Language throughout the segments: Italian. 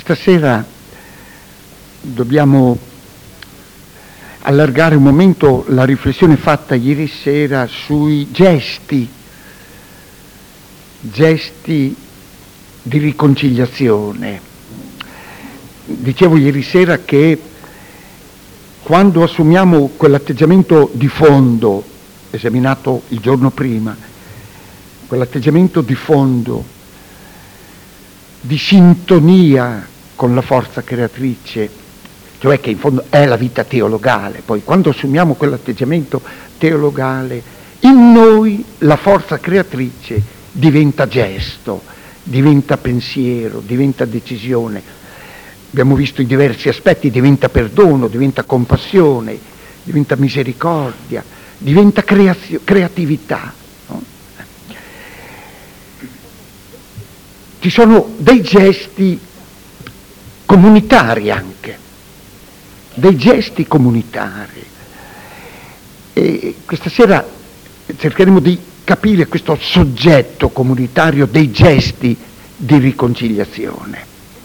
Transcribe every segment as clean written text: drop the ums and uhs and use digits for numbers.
Stasera dobbiamo allargare un momento la riflessione fatta ieri sera sui gesti di riconciliazione. Dicevo ieri sera che quando assumiamo quell'atteggiamento di fondo, esaminato il giorno prima, quell'atteggiamento di fondo, di sintonia con la forza creatrice, cioè che in fondo è la vita teologale, poi quando assumiamo quell'atteggiamento teologale, in noi la forza creatrice diventa gesto, diventa pensiero, diventa decisione. Abbiamo visto i diversi aspetti: diventa perdono, diventa compassione, diventa misericordia, diventa creatività. No? Ci sono dei gesti comunitari anche, dei gesti comunitari. E questa sera cercheremo di capire questo soggetto comunitario dei gesti di riconciliazione.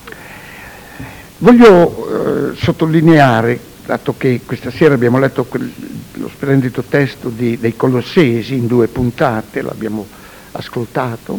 Voglio sottolineare, dato che questa sera abbiamo letto lo splendido testo dei Colossesi in 2 puntate, l'abbiamo ascoltato,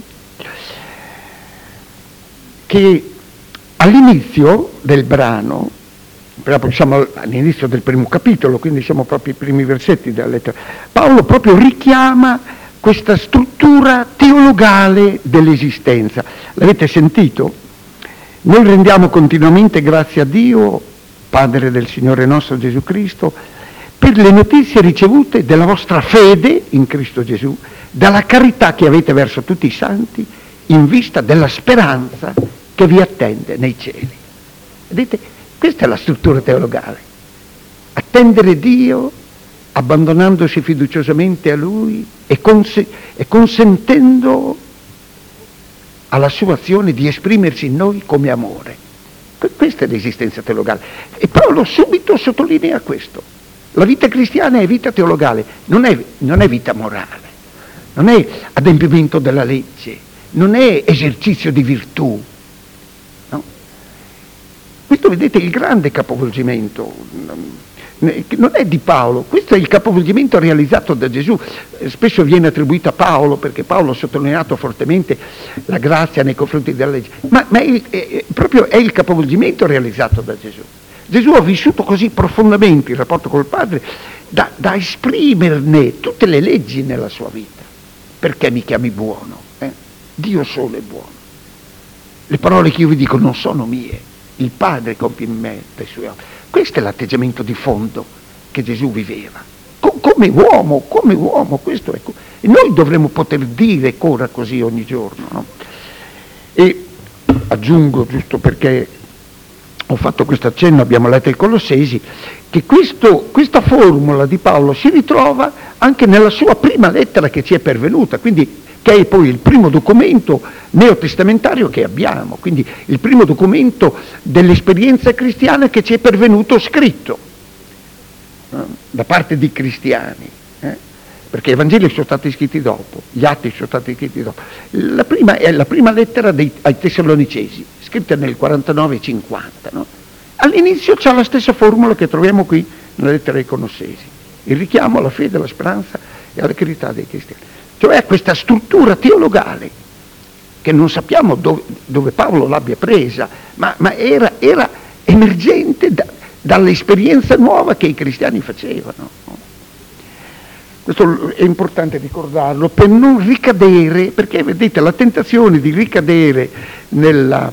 che all'inizio del brano, siamo all'inizio del primo capitolo, quindi siamo proprio i primi versetti della lettera, Paolo proprio richiama questa struttura teologale dell'esistenza. L'avete sentito? Noi rendiamo continuamente grazie a Dio, Padre del Signore nostro Gesù Cristo, per le notizie ricevute della vostra fede in Cristo Gesù, dalla carità che avete verso tutti i santi, in vista della speranza che vi attende nei cieli. Vedete? Questa è la struttura teologale. Attendere Dio, abbandonandosi fiduciosamente a Lui e consentendo alla sua azione di esprimersi in noi come amore. Questa è l'esistenza teologale. E Paolo subito sottolinea questo. La vita cristiana è vita teologale, non è vita morale, non è adempimento della legge, non è esercizio di virtù. No? Questo, vedete, è il grande capovolgimento. Non è di Paolo, questo è il capovolgimento realizzato da Gesù. Spesso viene attribuito a Paolo perché Paolo ha sottolineato fortemente la grazia nei confronti della legge, ma proprio è il capovolgimento realizzato da Gesù. Gesù ha vissuto così profondamente il rapporto col Padre da esprimerne tutte le leggi nella sua vita. Perché mi chiami buono? Dio solo è buono. Le parole che io vi dico non sono mie, il Padre compie in me le sue opere. Questo è l'atteggiamento di fondo che Gesù viveva, come uomo, questo è. E noi dovremmo poter dire ancora così ogni giorno. No? E aggiungo, giusto perché ho fatto questo accenno, abbiamo letto i Colossesi, che questa formula di Paolo si ritrova anche nella sua prima lettera che ci è pervenuta, quindi che è poi il primo documento neotestamentario che abbiamo, quindi il primo documento dell'esperienza cristiana che ci è pervenuto scritto da parte di cristiani, perché i Vangeli sono stati scritti dopo, gli Atti sono stati scritti dopo. La prima è la prima lettera ai Tessalonicesi, scritta nel 49-50. No? All'inizio c'è la stessa formula che troviamo qui nella lettera ai Colossesi, il richiamo alla fede, alla speranza e alla carità dei cristiani. Cioè questa struttura teologale che non sappiamo dove Paolo l'abbia presa, ma era emergente dall'esperienza nuova che i cristiani facevano. Questo è importante ricordarlo per non ricadere, perché vedete la tentazione di ricadere nel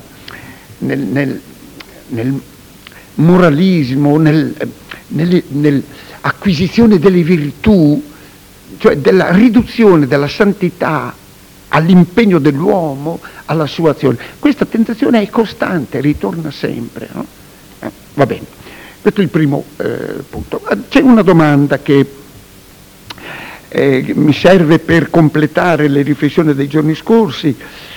moralismo, nell'acquisizione delle virtù, cioè della riduzione della santità all'impegno dell'uomo, alla sua azione. Questa tentazione è costante, ritorna sempre. No? Va bene, questo è il primo punto. C'è una domanda che mi serve per completare le riflessioni dei giorni scorsi.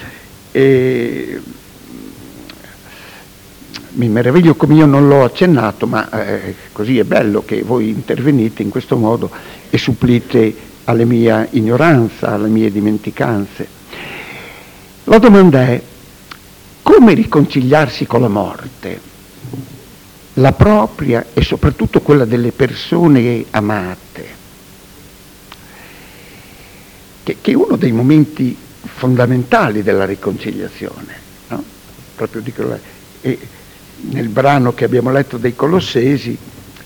Mi meraviglio come io non l'ho accennato, ma così è bello che voi intervenite in questo modo e supplite alla mia ignoranza, alle mie dimenticanze. La domanda è: come riconciliarsi con la morte, la propria e soprattutto quella delle persone amate, che è uno dei momenti fondamentali della riconciliazione, no? Proprio dico, nel brano che abbiamo letto dei Colossesi,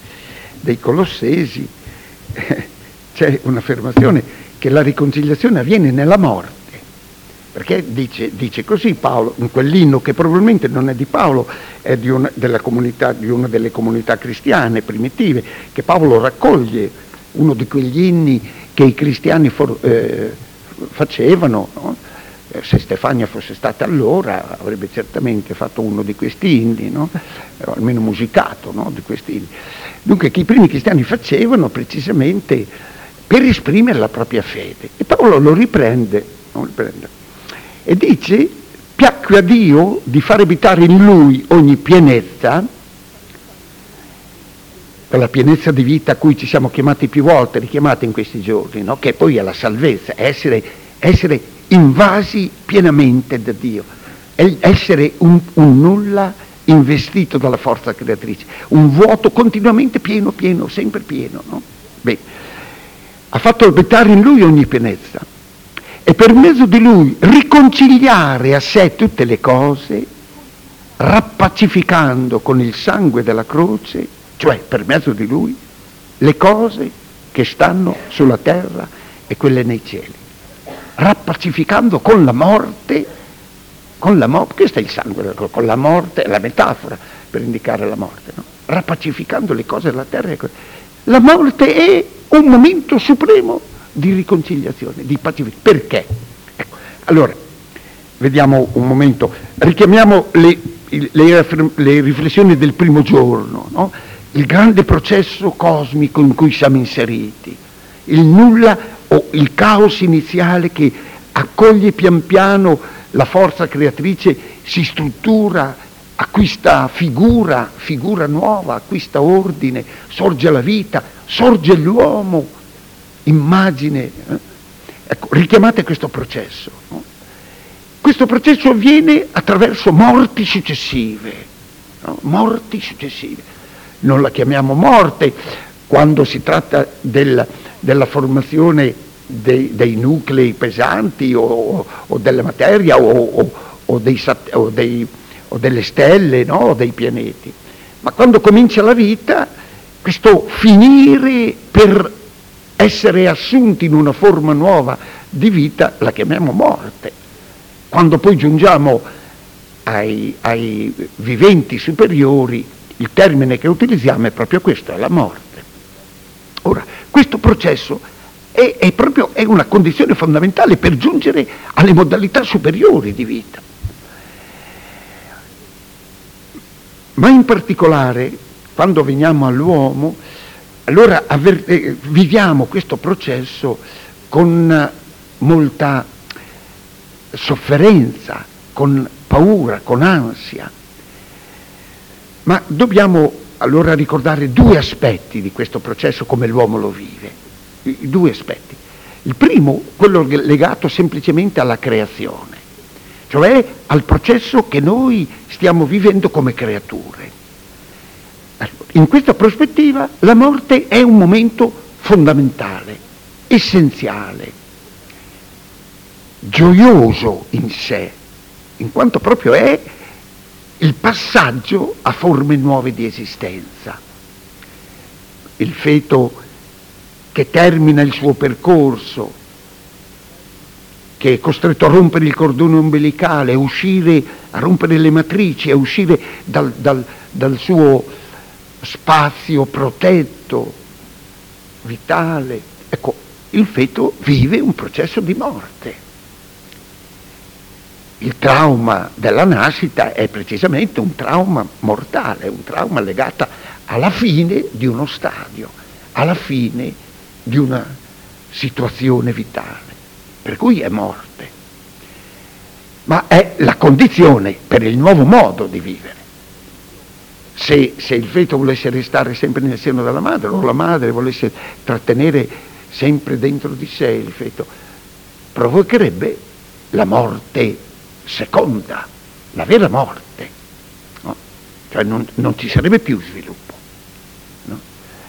c'è un'affermazione che la riconciliazione avviene nella morte, perché dice così Paolo, in quell'inno che probabilmente non è di Paolo, è di una delle comunità cristiane primitive, che Paolo raccoglie, uno di quegli inni che i cristiani facevano, no? Se Stefania fosse stata allora avrebbe certamente fatto uno di questi inni, no? O almeno musicato, no? Di questi inni. Dunque che i primi cristiani facevano precisamente per esprimere la propria fede. E Paolo lo riprende e dice: piacque a Dio di far abitare in lui ogni pienezza, per la pienezza di vita a cui ci siamo chiamati più volte, richiamati in questi giorni, no? Che poi è la salvezza, essere invasi pienamente da Dio, essere un nulla investito dalla forza creatrice, un vuoto continuamente pieno, sempre pieno, no? Beh, ha fatto abitare in lui ogni pienezza e per mezzo di lui riconciliare a sé tutte le cose, rappacificando con il sangue della croce, cioè per mezzo di lui, le cose che stanno sulla terra e quelle nei cieli, rappacificando con la morte, questo è il sangue, con la morte, è la metafora per indicare la morte, no? Rappacificando le cose della terra. La morte è un momento supremo di riconciliazione, di pacificazione. Perché? Ecco, allora, vediamo un momento, richiamiamo le riflessioni del primo giorno, no? Il grande processo cosmico in cui siamo inseriti, il nulla o il caos iniziale che accoglie pian piano la forza creatrice, si struttura, acquista figura nuova, acquista ordine, sorge la vita, sorge l'uomo, immagine. Ecco, richiamate questo processo, no? Questo processo avviene attraverso morti successive, no? Morti successive. Non la chiamiamo morte quando si tratta della formazione dei nuclei pesanti o della materia o delle stelle, no? O dei pianeti. Ma quando comincia la vita, questo finire per essere assunti in una forma nuova di vita la chiamiamo morte. Quando poi giungiamo ai viventi superiori, il termine che utilizziamo è proprio questo, è la morte. Ora, questo processo è una condizione fondamentale per giungere alle modalità superiori di vita. Ma in particolare, quando veniamo all'uomo, allora viviamo questo processo con molta sofferenza, con paura, con ansia. Ma dobbiamo allora ricordare due aspetti di questo processo come l'uomo lo vive. I due aspetti. Il primo, quello legato semplicemente alla creazione, cioè al processo che noi stiamo vivendo come creature. In questa prospettiva la morte è un momento fondamentale, essenziale, gioioso in sé, in quanto proprio è il passaggio a forme nuove di esistenza. Il feto che termina il suo percorso, che è costretto a rompere il cordone ombelicale, a rompere le matrici, a uscire dal suo spazio protetto, vitale. Ecco, il feto vive un processo di morte. Il trauma della nascita è precisamente un trauma mortale, un trauma legato alla fine di uno stadio, alla fine di una situazione vitale, per cui è morte. Ma è la condizione per il nuovo modo di vivere. Se il feto volesse restare sempre nel seno della madre, o la madre volesse trattenere sempre dentro di sé il feto, provocherebbe la morte seconda, la vera morte, no? Cioè non ci sarebbe più sviluppo, no?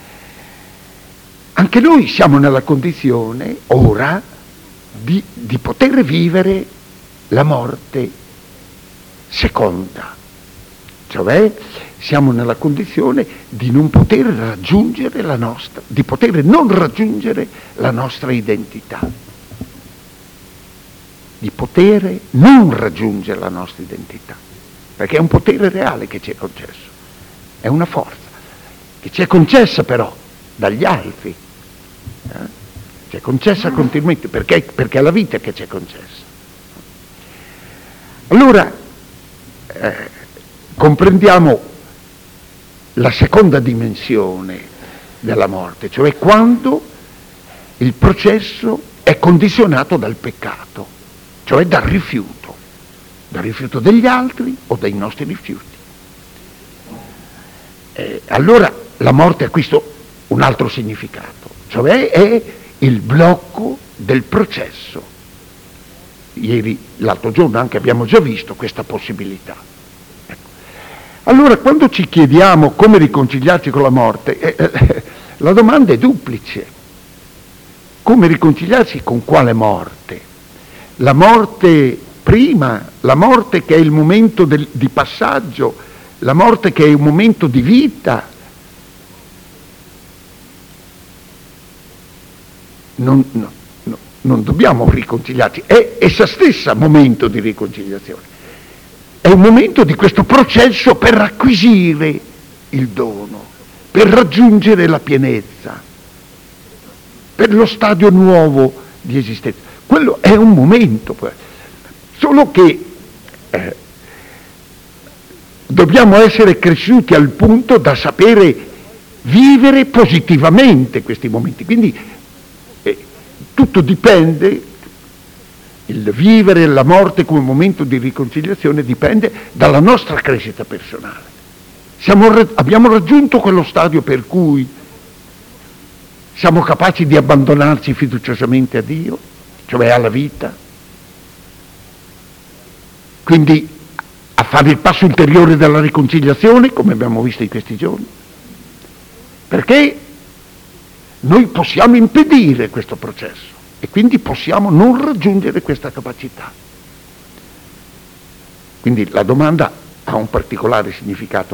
Anche noi siamo nella condizione ora di poter vivere la morte seconda, cioè siamo nella condizione di non poter raggiungere di poter non raggiungere la nostra identità, di poter non raggiungere la nostra identità, perché è un potere reale che ci è concesso, è una forza che ci è concessa però dagli altri, ci è concessa continuamente, perché è la vita che ci è concessa. Allora comprendiamo la seconda dimensione della morte, cioè quando il processo è condizionato dal peccato, cioè dal rifiuto degli altri o dai nostri rifiuti. Allora la morte acquista un altro significato, cioè è il blocco del processo. L'altro giorno anche abbiamo già visto questa possibilità. Ecco. Allora quando ci chiediamo come riconciliarci con la morte, la domanda è duplice. Come riconciliarsi con quale morte? La morte prima, la morte che è il momento di passaggio, la morte che è un momento di vita. Non dobbiamo riconciliarci, è essa stessa momento di riconciliazione, è un momento di questo processo per acquisire il dono, per raggiungere la pienezza, per lo stadio nuovo di esistenza. Quello è un momento, solo che dobbiamo essere cresciuti al punto da sapere vivere positivamente questi momenti, quindi tutto dipende, il vivere la morte come momento di riconciliazione dipende dalla nostra crescita personale. Abbiamo raggiunto quello stadio per cui siamo capaci di abbandonarci fiduciosamente a Dio, cioè alla vita, quindi a fare il passo ulteriore della riconciliazione, come abbiamo visto in questi giorni, perché noi possiamo impedire questo processo e quindi possiamo non raggiungere questa capacità. Quindi la domanda ha un particolare significato.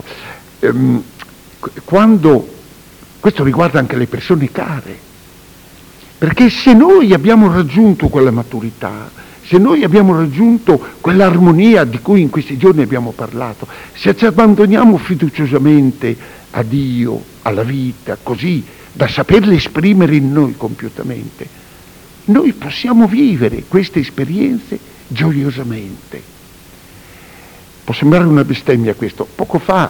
Questo riguarda anche le persone care, perché se noi abbiamo raggiunto quella maturità, se noi abbiamo raggiunto quell'armonia di cui in questi giorni abbiamo parlato, se ci abbandoniamo fiduciosamente a Dio, alla vita, così da saperle esprimere in noi compiutamente, noi possiamo vivere queste esperienze gioiosamente. Può sembrare una bestemmia questo. Poco fa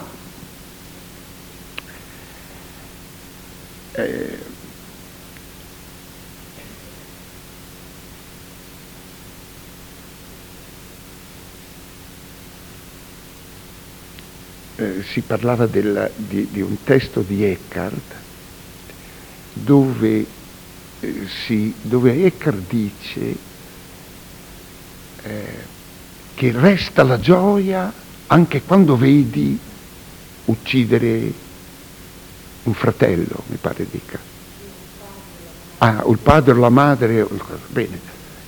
si parlava di un testo di Eckhart dove Eckhart dice che resta la gioia anche quando vedi uccidere un fratello, mi pare dica. O il padre o la madre, bene.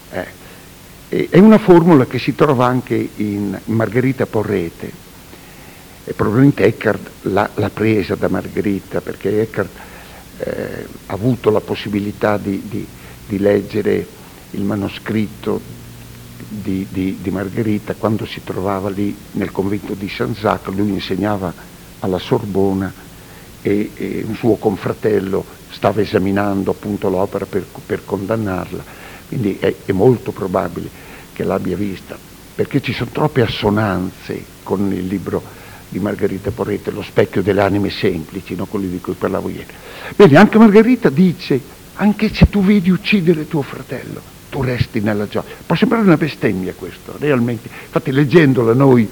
È una formula che si trova anche in Margherita Porrete, e probabilmente Eckhart l'ha presa da Margherita, perché Eckhart ha avuto la possibilità di leggere il manoscritto di Margherita quando si trovava lì nel convento di Saint-Jacques. Lui insegnava alla Sorbona e un suo confratello stava esaminando appunto l'opera per condannarla, quindi è molto probabile che l'abbia vista, perché ci sono troppe assonanze con il libro di Margherita Porrete, Lo specchio delle anime semplici, no? Quelli di cui parlavo ieri. Bene, anche Margherita dice, anche se tu vedi uccidere tuo fratello, tu resti nella gioia. Può sembrare una bestemmia questo, realmente. Infatti leggendola noi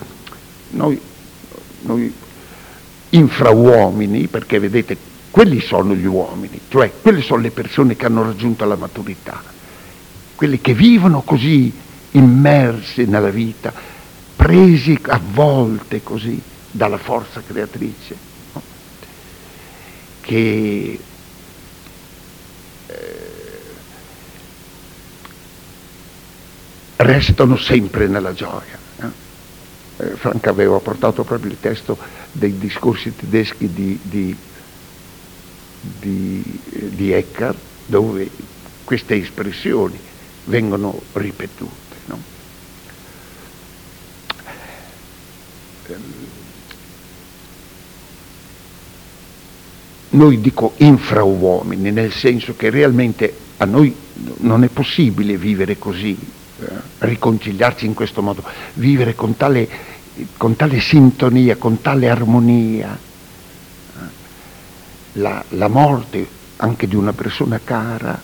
infrauomini, perché vedete, quelli sono gli uomini, cioè quelle sono le persone che hanno raggiunto la maturità, quelle che vivono così immerse nella vita, presi a volte così dalla forza creatrice, no? Che restano sempre nella gioia. Franca aveva portato proprio il testo dei discorsi tedeschi di Eckhart, dove queste espressioni vengono ripetute, no? Noi dico infrauomini, nel senso che realmente a noi non è possibile vivere così, riconciliarci in questo modo, vivere con tale sintonia, con tale armonia, la morte anche di una persona cara,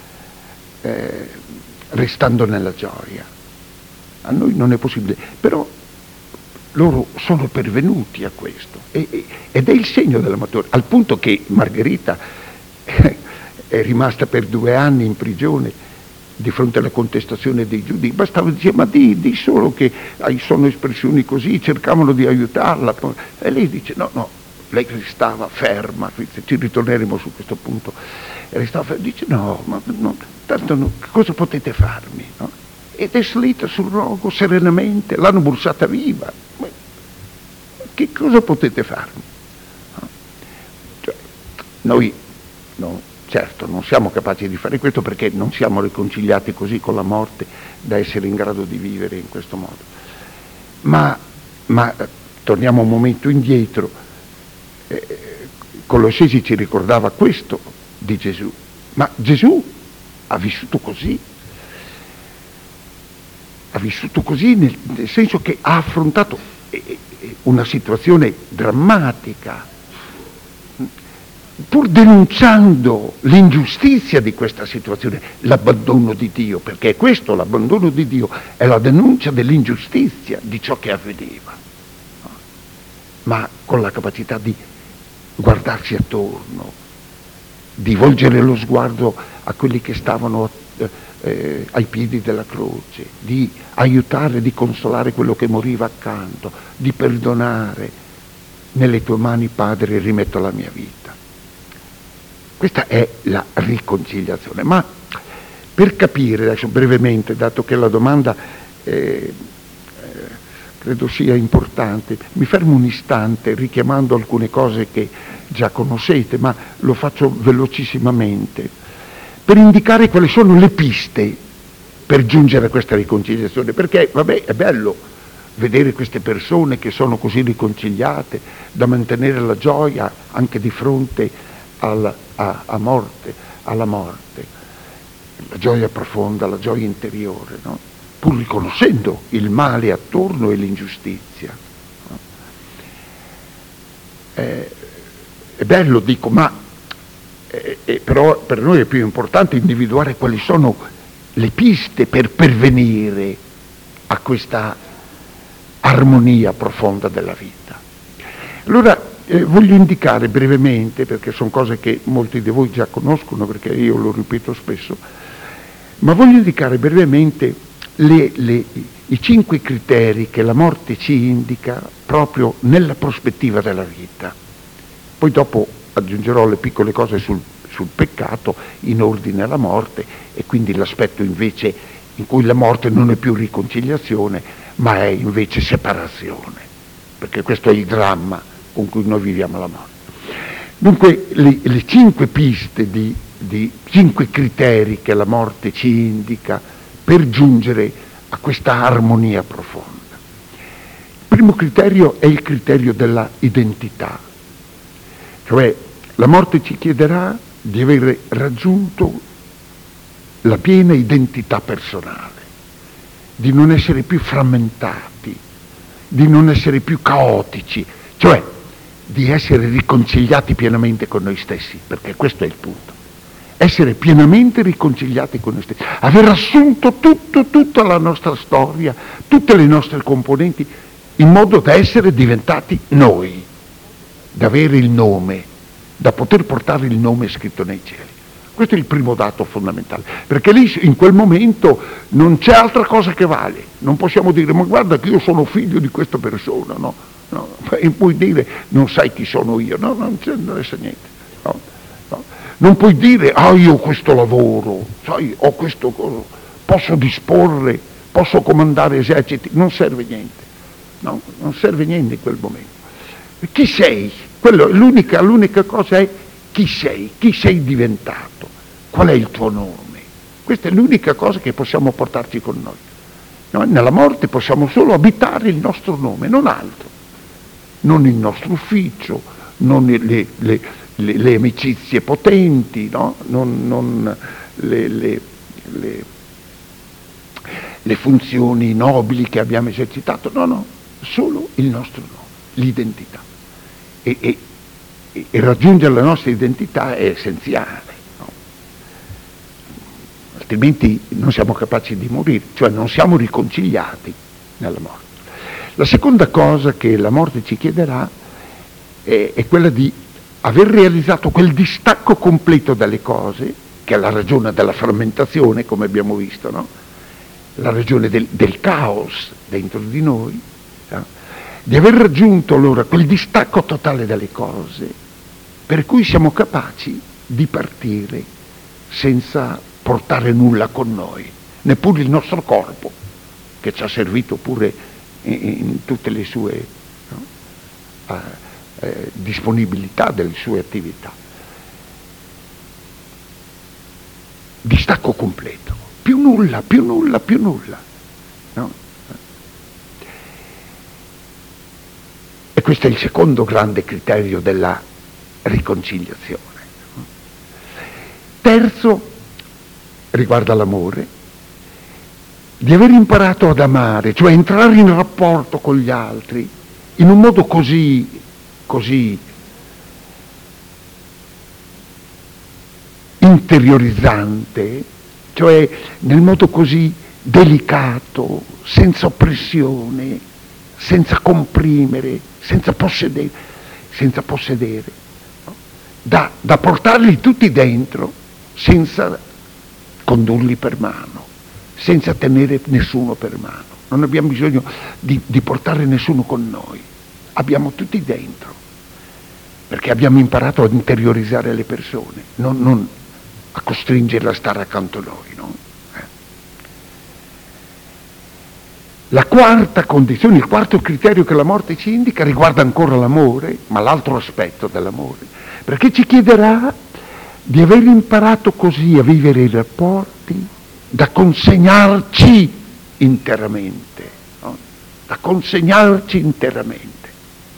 restando nella gioia. A noi non è possibile, però loro sono pervenuti a questo, ed è il segno della maturità, al punto che Margherita è rimasta per 2 anni in prigione di fronte alla contestazione dei giudici. Bastava dire, ma di solo che sono espressioni così, cercavano di aiutarla, e lei dice no, lei restava ferma, ci ritorneremo su questo punto, restava ferma, dice no, ma tanto cosa potete farmi, no? Ed è salita sul rogo serenamente, l'hanno bursata viva, ma che cosa potete farmi? No? Cioè, noi no, certo non siamo capaci di fare questo, perché non siamo riconciliati così con la morte da essere in grado di vivere in questo modo, ma torniamo un momento indietro. Colossesi ci ricordava questo di Gesù, ma Gesù ha vissuto così nel senso che ha affrontato una situazione drammatica, pur denunciando l'ingiustizia di questa situazione, l'abbandono di Dio, perché è questo, l'abbandono di Dio è la denuncia dell'ingiustizia di ciò che avveniva, ma con la capacità di guardarsi attorno, di volgere lo sguardo a quelli che stavano ai piedi della croce, di aiutare, di consolare quello che moriva accanto, di perdonare. Nelle tue mani, Padre, rimetto la mia vita. Questa è la riconciliazione. Ma per capire, adesso brevemente, dato che la domanda credo sia importante, mi fermo un istante richiamando alcune cose che già conoscete, ma lo faccio velocissimamente, per indicare quali sono le piste per giungere a questa riconciliazione, perché vabbè, è bello vedere queste persone che sono così riconciliate, da mantenere la gioia anche di fronte alla morte, la gioia profonda, la gioia interiore, no? Pur riconoscendo il male attorno e l'ingiustizia. No? È bello, dico, ma però per noi è più importante individuare quali sono le piste per pervenire a questa armonia profonda della vita. Allora voglio indicare brevemente, perché sono cose che molti di voi già conoscono, perché io lo ripeto spesso, ma voglio indicare brevemente i 5 criteri che la morte ci indica proprio nella prospettiva della vita. Poi dopo aggiungerò le piccole cose sul peccato in ordine alla morte, e quindi l'aspetto invece in cui la morte non è più riconciliazione, ma è invece separazione, perché questo è il dramma con cui noi viviamo la morte. Dunque le 5 piste di 5 criteri che la morte ci indica per giungere a questa armonia profonda. Il primo criterio è il criterio della identità, cioè la morte ci chiederà di aver raggiunto la piena identità personale, di non essere più frammentati, di non essere più caotici, cioè di essere riconciliati pienamente con noi stessi, perché questo è il punto. Essere pienamente riconciliati con noi stessi, aver assunto tutta la nostra storia, tutte le nostre componenti, in modo da essere diventati noi, da avere il nome, da poter portare il nome scritto nei cieli. Questo è il primo dato fondamentale, perché lì in quel momento non c'è altra cosa che vale. Non possiamo dire ma guarda che io sono figlio di questa persona, no? No. E puoi dire non sai chi sono io, no, non c'è niente. No. No. Non puoi dire io ho questo lavoro, sai, ho questo, posso disporre, posso comandare eserciti, non serve niente, no? Non serve niente in quel momento. Chi sei? L'unica cosa è chi sei diventato, qual è il tuo nome. Questa è l'unica cosa che possiamo portarci con noi. Noi nella morte possiamo solo abitare il nostro nome, non altro, non il nostro ufficio, non le amicizie potenti, no? Non le funzioni nobili che abbiamo esercitato, no, solo il nostro nome, l'identità. E raggiungere la nostra identità è essenziale, no? Altrimenti non siamo capaci di morire, cioè non siamo riconciliati nella morte. La seconda cosa che la morte ci chiederà è quella di aver realizzato quel distacco completo dalle cose, che è la ragione della frammentazione, come abbiamo visto, no? La ragione del caos dentro di noi, no? Di aver raggiunto allora quel distacco totale dalle cose, per cui siamo capaci di partire senza portare nulla con noi, neppure il nostro corpo, che ci ha servito pure in tutte le sue, no? Disponibilità delle sue attività. Distacco completo, più nulla, no? E questo è il secondo grande criterio della riconciliazione. Terzo riguarda l'amore, di aver imparato ad amare, cioè entrare in rapporto con gli altri in un modo così interiorizzante, cioè nel modo così delicato, senza oppressione, senza comprimere, senza possedere, no? Da portarli tutti dentro senza condurli per mano, senza tenere nessuno per mano. Non abbiamo bisogno di portare nessuno con noi, abbiamo tutti dentro, perché abbiamo imparato ad interiorizzare le persone, non a costringerle a stare accanto a noi, no? La quarta condizione, il quarto criterio che la morte ci indica riguarda ancora l'amore, ma l'altro aspetto dell'amore, perché ci chiederà di aver imparato così a vivere i rapporti da consegnarci interamente, no? Da consegnarci interamente,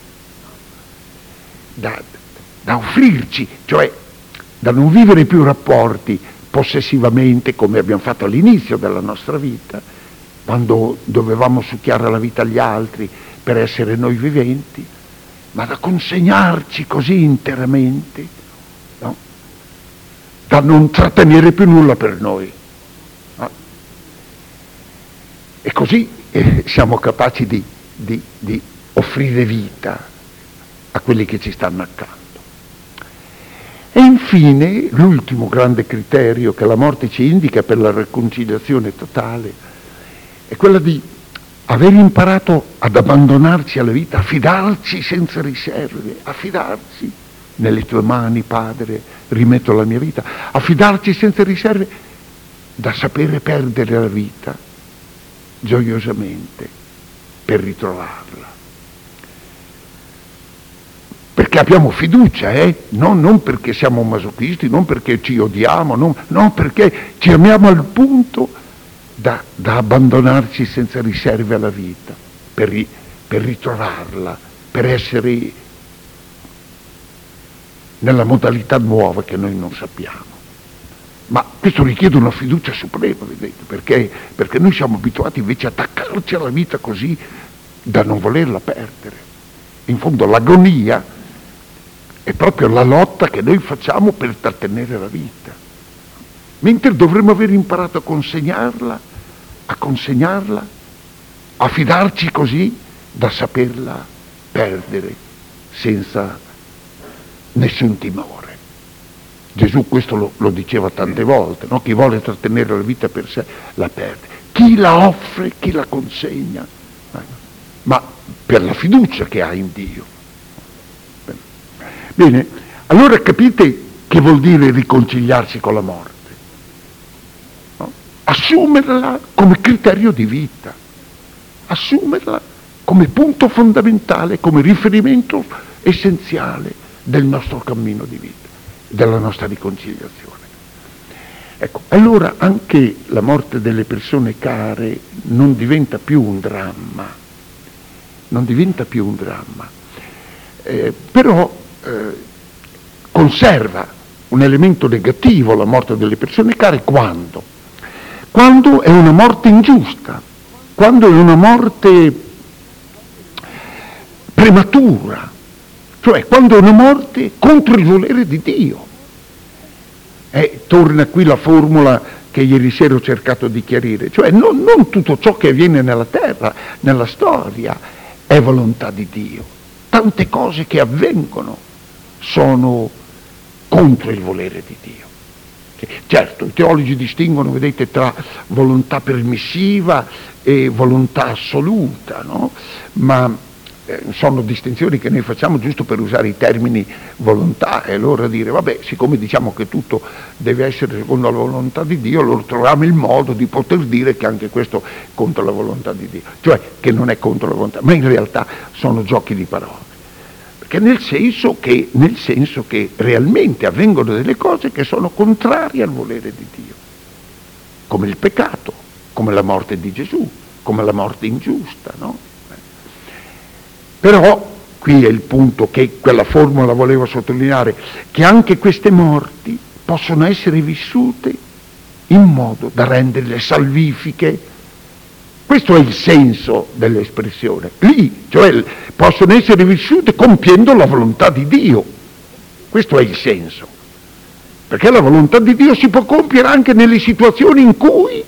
da offrirci, cioè da non vivere più rapporti possessivamente come abbiamo fatto all'inizio della nostra vita, quando dovevamo succhiare la vita agli altri per essere noi viventi, ma da consegnarci così interamente, no? Da non trattenere più nulla per noi. No? E così siamo capaci di offrire vita a quelli che ci stanno accanto. E infine, l'ultimo grande criterio che la morte ci indica per la riconciliazione totale è quella di aver imparato ad abbandonarci alla vita, affidarci senza riserve, affidarci nelle tue mani, Padre, rimetto la mia vita, affidarci senza riserve, da sapere perdere la vita gioiosamente per ritrovarla. Perché abbiamo fiducia, non perché siamo masochisti, non perché ci odiamo, no, perché ci amiamo al punto da abbandonarci senza riserve alla vita, per ritrovarla, per essere nella modalità nuova che noi non sappiamo. Ma questo richiede una fiducia suprema, vedete, perché noi siamo abituati invece a attaccarci alla vita così da non volerla perdere. In fondo l'agonia è proprio la lotta che noi facciamo per trattenere la vita, mentre dovremmo aver imparato a consegnarla, a fidarci così da saperla perdere senza nessun timore. Gesù questo lo diceva tante volte, no? Chi vuole trattenere la vita per sé la perde. Chi la offre, chi la consegna, ma per la fiducia che ha in Dio. Bene, allora capite che vuol dire riconciliarsi con la morte? No? Assumerla come criterio di vita, assumerla come punto fondamentale, come riferimento essenziale del nostro cammino di vita, della nostra riconciliazione. Ecco, allora anche la morte delle persone care non diventa più un dramma, però conserva un elemento negativo la morte delle persone care quando è una morte ingiusta, quando è una morte prematura, cioè quando è una morte contro il volere di Dio. Torna qui la formula che ieri sera ho cercato di chiarire, cioè non tutto ciò che avviene nella terra, nella storia, è volontà di Dio. Tante cose che avvengono sono contro il volere di Dio. Certo, i teologi distinguono, vedete, tra volontà permissiva e volontà assoluta, no? Ma sono distinzioni che noi facciamo giusto per usare i termini volontà e allora dire, vabbè, siccome diciamo che tutto deve essere secondo la volontà di Dio, allora troviamo il modo di poter dire che anche questo è contro la volontà di Dio, cioè che non è contro la volontà, ma in realtà sono giochi di parole. Perché nel senso che realmente avvengono delle cose che sono contrarie al volere di Dio, come il peccato, come la morte di Gesù, come la morte ingiusta, no? Però qui è il punto che quella formula voleva sottolineare, che anche queste morti possono essere vissute in modo da renderle salvifiche. Questo è il senso dell'espressione. Lì, cioè, possono essere vissute compiendo la volontà di Dio. Questo è il senso. Perché la volontà di Dio si può compiere anche nelle situazioni in cui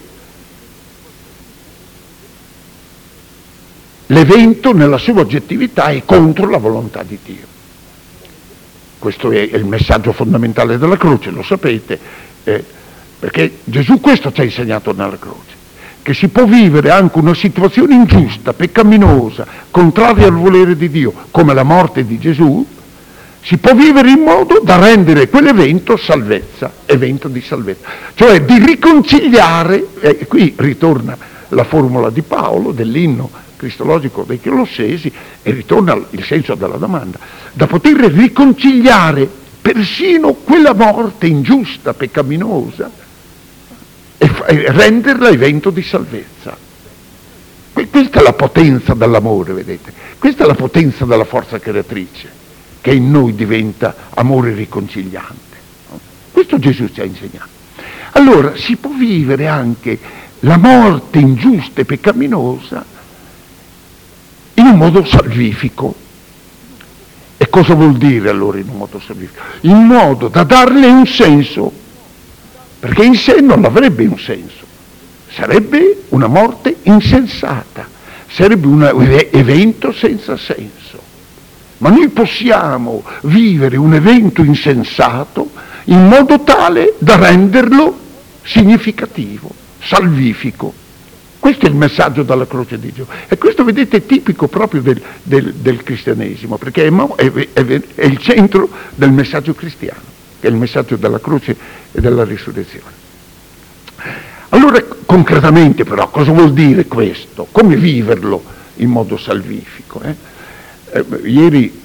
l'evento nella sua oggettività è contro la volontà di Dio. Questo è il messaggio fondamentale della croce, lo sapete, perché Gesù questo ci ha insegnato nella croce, che si può vivere anche una situazione ingiusta, peccaminosa, contraria al volere di Dio, come la morte di Gesù, si può vivere in modo da rendere quell'evento salvezza, evento di salvezza, cioè di riconciliare, e qui ritorna la formula di Paolo, dell'inno cristologico dei Colossesi, e ritorna il senso della domanda, da poter riconciliare persino quella morte ingiusta, peccaminosa, e renderla evento di salvezza. Questa è la potenza dell'amore, vedete? Questa è la potenza della forza creatrice, che in noi diventa amore riconciliante. Questo Gesù ci ha insegnato. Allora si può vivere anche la morte ingiusta e peccaminosa in un modo salvifico. E cosa vuol dire allora in un modo salvifico? In modo da darle un senso, perché in sé non avrebbe un senso, sarebbe una morte insensata, sarebbe un evento senza senso. Ma noi possiamo vivere un evento insensato in modo tale da renderlo significativo, salvifico. Questo è il messaggio dalla croce di Gesù. E questo, vedete, è tipico proprio del cristianesimo, perché è il centro del messaggio cristiano, che è il messaggio della croce e della risurrezione. Allora, concretamente però, cosa vuol dire questo? Come viverlo in modo salvifico? Ieri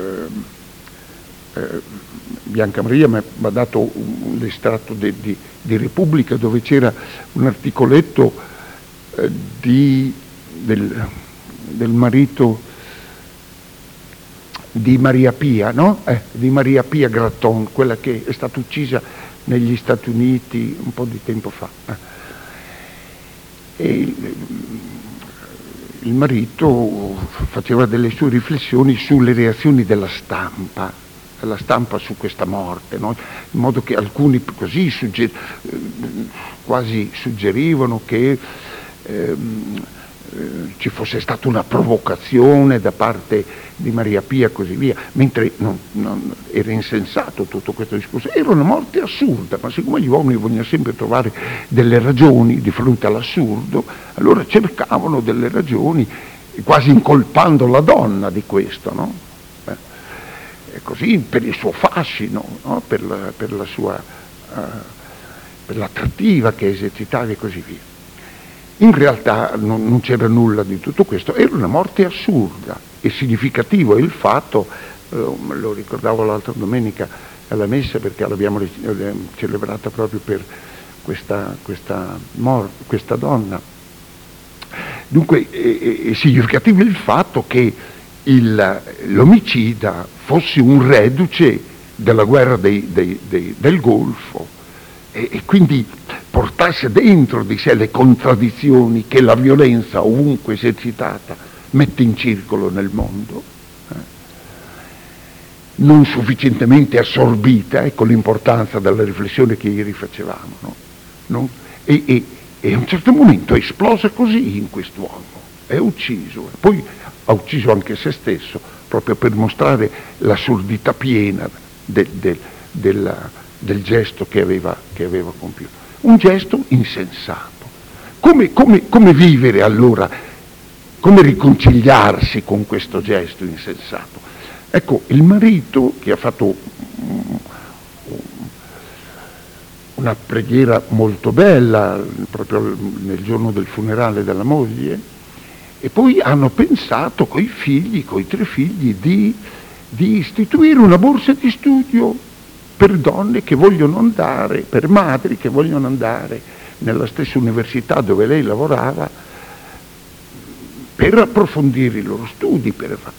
Bianca Maria mi ha dato l'estratto di Repubblica, dove c'era un articoletto del marito di Maria Pia, no? Di Maria Pia Gratton, quella che è stata uccisa negli Stati Uniti un po' di tempo fa. E il marito faceva delle sue riflessioni sulle reazioni della stampa su questa morte, no? In modo che alcuni così quasi suggerivano che ci fosse stata una provocazione da parte di Maria Pia e così via, mentre era insensato tutto questo discorso, era una morte assurda, ma siccome gli uomini vogliono sempre trovare delle ragioni di fronte all'assurdo, allora cercavano delle ragioni, quasi incolpando la donna di questo, no? E così per il suo fascino, no? per la sua per l'attrattiva che esercitava e così via. In realtà non c'era nulla di tutto questo, era una morte assurda, e significativo è il fatto, lo ricordavo l'altra domenica alla messa perché l'abbiamo celebrata proprio per questa donna. Dunque è significativo il fatto che l'omicida fosse un reduce della guerra del Golfo, e quindi portasse dentro di sé le contraddizioni che la violenza ovunque esercitata mette in circolo nel mondo, non sufficientemente assorbita, ecco l'importanza della riflessione che ieri facevamo, no? E a un certo momento è esplosa così in quest'uomo, è ucciso, poi ha ucciso anche se stesso, proprio per mostrare l'assurdità piena del gesto che aveva compiuto. Un gesto insensato. Come vivere allora? Come riconciliarsi con questo gesto insensato? Ecco, il marito che ha fatto una preghiera molto bella proprio nel giorno del funerale della moglie, e poi hanno pensato coi 3 figli di istituire una borsa di studio per donne che vogliono andare, per madri che vogliono andare nella stessa università dove lei lavorava per approfondire i loro studi,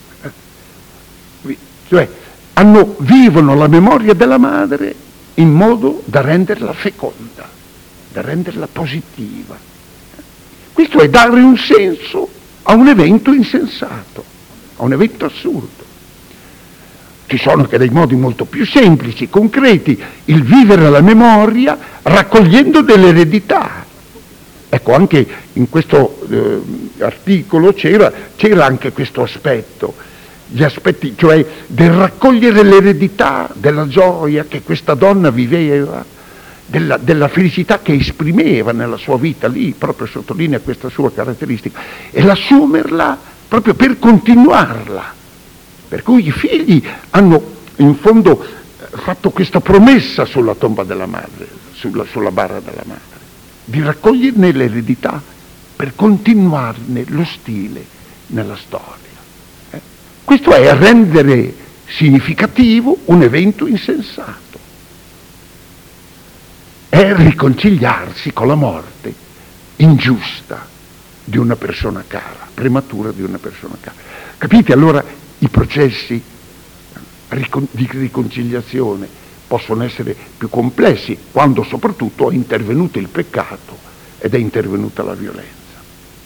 cioè vivono la memoria della madre in modo da renderla feconda, da renderla positiva. Questo è dare un senso a un evento insensato, a un evento assurdo. Ci sono anche dei modi molto più semplici, concreti, il vivere la memoria raccogliendo dell'eredità. Ecco, anche in questo articolo c'era anche questo aspetto, gli aspetti, cioè del raccogliere l'eredità della gioia che questa donna viveva, della felicità che esprimeva nella sua vita, lì proprio sottolinea questa sua caratteristica, e l'assumerla proprio per continuarla. Per cui i figli hanno in fondo fatto questa promessa sulla tomba della madre, sulla bara della madre, di raccoglierne l'eredità per continuarne lo stile nella storia. Questo è rendere significativo un evento insensato, è riconciliarsi con la morte ingiusta di una persona cara, prematura di una persona cara. Capite allora? I processi di riconciliazione possono essere più complessi quando soprattutto è intervenuto il peccato ed è intervenuta la violenza.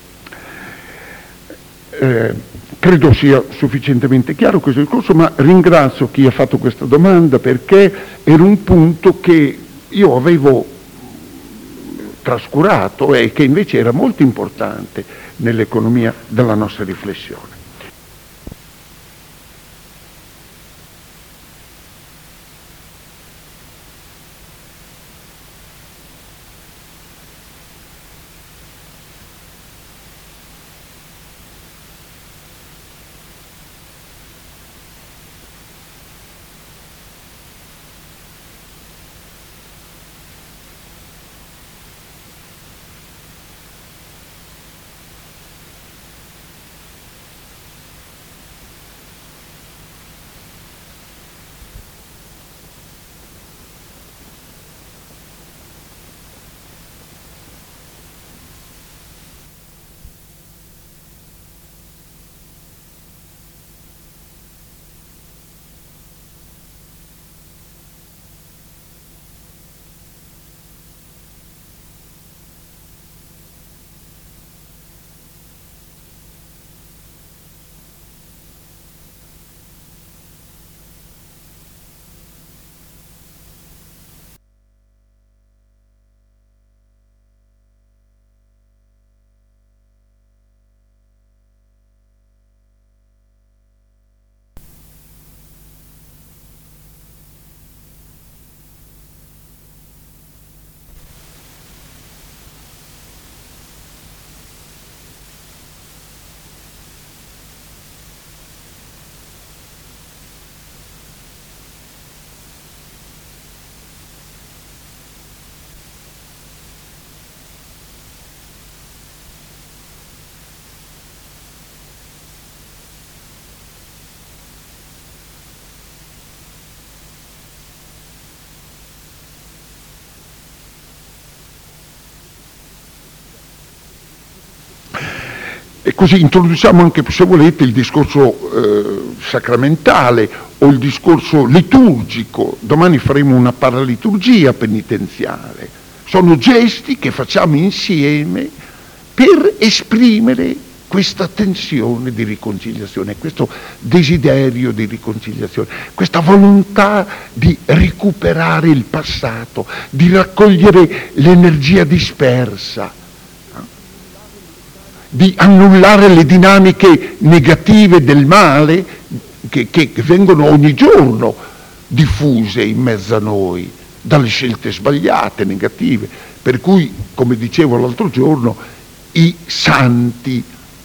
Credo sia sufficientemente chiaro questo discorso, ma ringrazio chi ha fatto questa domanda, perché era un punto che io avevo trascurato e che invece era molto importante nell'economia della nostra riflessione. E così introduciamo anche, se volete, il discorso sacramentale o il discorso liturgico. Domani faremo una paraliturgia penitenziale. Sono gesti che facciamo insieme per esprimere questa tensione di riconciliazione, questo desiderio di riconciliazione, questa volontà di recuperare il passato, di raccogliere l'energia dispersa, di annullare le dinamiche negative del male che vengono ogni giorno diffuse in mezzo a noi dalle scelte sbagliate, negative. Per cui, come dicevo l'altro giorno, i santi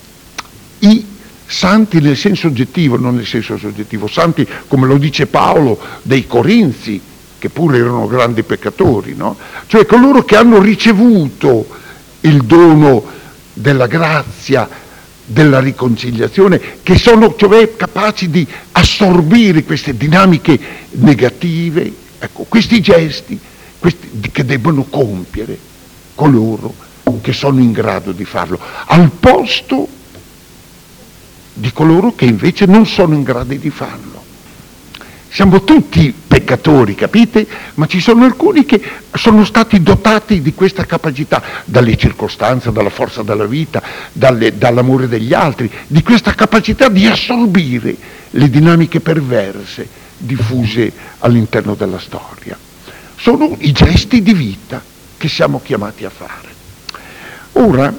nel senso oggettivo, non nel senso soggettivo, santi come lo dice Paolo dei Corinzi, che pure erano grandi peccatori, no? Cioè coloro che hanno ricevuto il dono della grazia, della riconciliazione, che sono cioè capaci di assorbire queste dinamiche negative. Ecco, questi gesti che debbono compiere coloro che sono in grado di farlo, al posto di coloro che invece non sono in grado di farlo. Siamo tutti peccatori, capite? Ma ci sono alcuni che sono stati dotati di questa capacità, dalle circostanze, dalla forza della vita, dall'amore degli altri, di questa capacità di assorbire le dinamiche perverse diffuse all'interno della storia. Sono i gesti di vita che siamo chiamati a fare. Ora,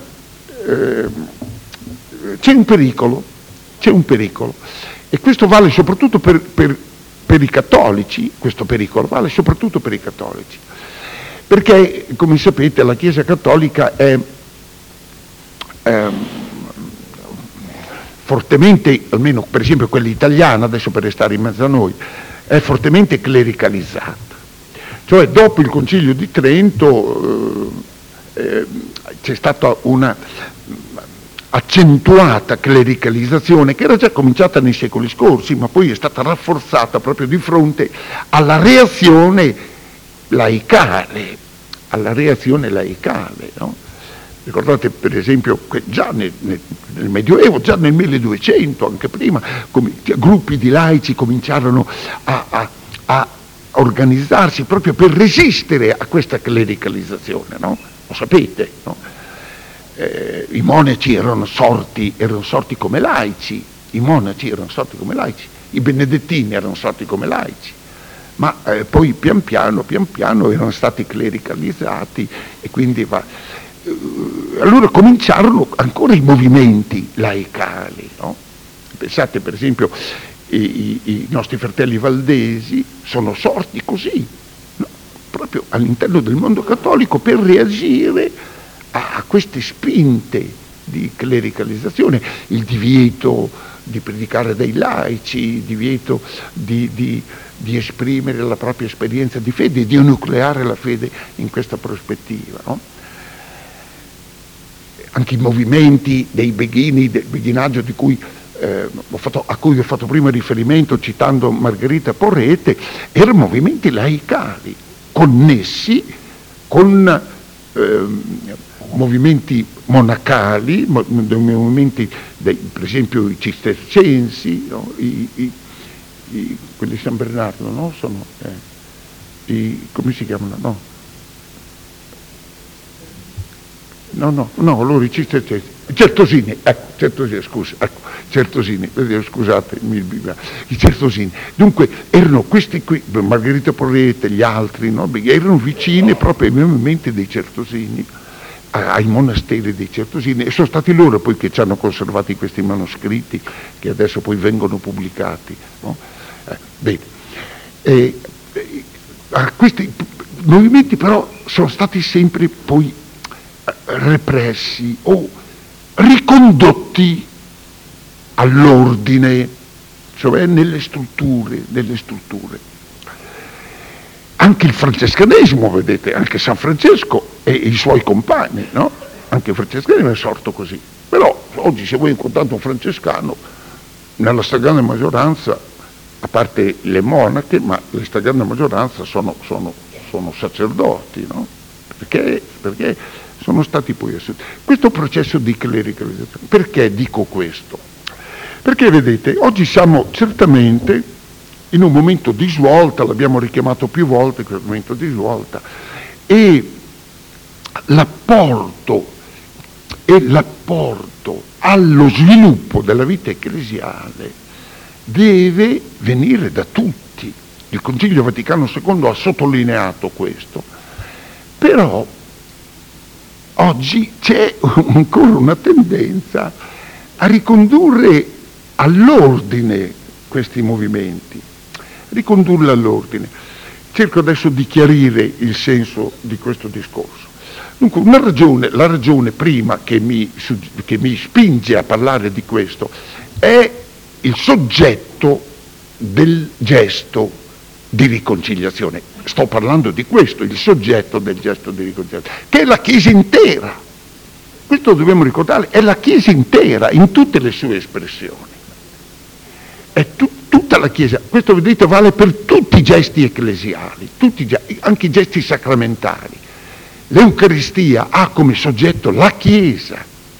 c'è un pericolo, e questo vale soprattutto per i cattolici, questo pericolo vale soprattutto per i cattolici, perché, come sapete, la Chiesa Cattolica è fortemente, almeno per esempio quella italiana, adesso per restare in mezzo a noi, è fortemente clericalizzata. Cioè dopo il Concilio di Trento c'è stata una accentuata clericalizzazione che era già cominciata nei secoli scorsi, ma poi è stata rafforzata proprio di fronte alla reazione laicale, no? Ricordate per esempio che già nel Medioevo, già nel 1200, anche prima, gruppi di laici cominciarono a organizzarsi proprio per resistere a questa clericalizzazione, no? Lo sapete, no? I monaci erano sorti come laici, i benedettini erano sorti come laici, ma poi pian piano erano stati clericalizzati e quindi allora cominciarono ancora i movimenti laicali, no? Pensate per esempio i nostri fratelli valdesi sono sorti così, no? Proprio all'interno del mondo cattolico per reagire a queste spinte di clericalizzazione, il divieto di predicare dai laici, il divieto di esprimere la propria esperienza di fede, di nucleare la fede in questa prospettiva, no? Anche i movimenti dei beghini, del beghinaggio a cui ho fatto prima riferimento citando Margherita Porrete, erano movimenti laicali, connessi con movimenti monacali, movimenti per esempio i cistercensi, no? quelli di San Bernardo, no? Sono come si chiamano? No, loro i cistercensi, Certosini, Certosini, scusate, i Certosini. Dunque erano questi qui, Margherita Porrete, gli altri, no? Erano vicini proprio ai movimenti dei Certosini, ai monasteri dei Certosini, e sono stati loro poi che ci hanno conservati questi manoscritti che adesso poi vengono pubblicati, no? Bene. Questi movimenti però sono stati sempre poi repressi o ricondotti all'ordine, cioè nelle strutture. Anche il francescanesimo, vedete, anche San Francesco e i suoi compagni, no? Anche il francescanesimo è sorto così. Però oggi se voi incontrate un francescano, nella stragrande maggioranza, a parte le monache, ma la stragrande maggioranza sono sacerdoti, no? Perché sono stati poi assunti. Questo processo di clericalizzazione, perché dico questo? Perché vedete, oggi siamo certamente in un momento di svolta, l'abbiamo richiamato più volte, questo momento di svolta, e l'apporto allo sviluppo della vita ecclesiale deve venire da tutti. Il Concilio Vaticano II ha sottolineato questo, però oggi c'è ancora una tendenza a ricondurre all'ordine questi movimenti, ricondurli all'ordine. Cerco adesso di chiarire il senso di questo discorso. Dunque, la ragione prima che mi spinge a parlare di questo è il soggetto del gesto di riconciliazione. Sto parlando di questo, il soggetto del gesto di riconciliazione, che è la Chiesa intera. Questo dobbiamo ricordare, è la Chiesa intera in tutte le sue espressioni. È tutta la Chiesa. Questo, vedete, vale per tutti i gesti ecclesiali, anche i gesti sacramentali. L'Eucaristia ha come soggetto la Chiesa.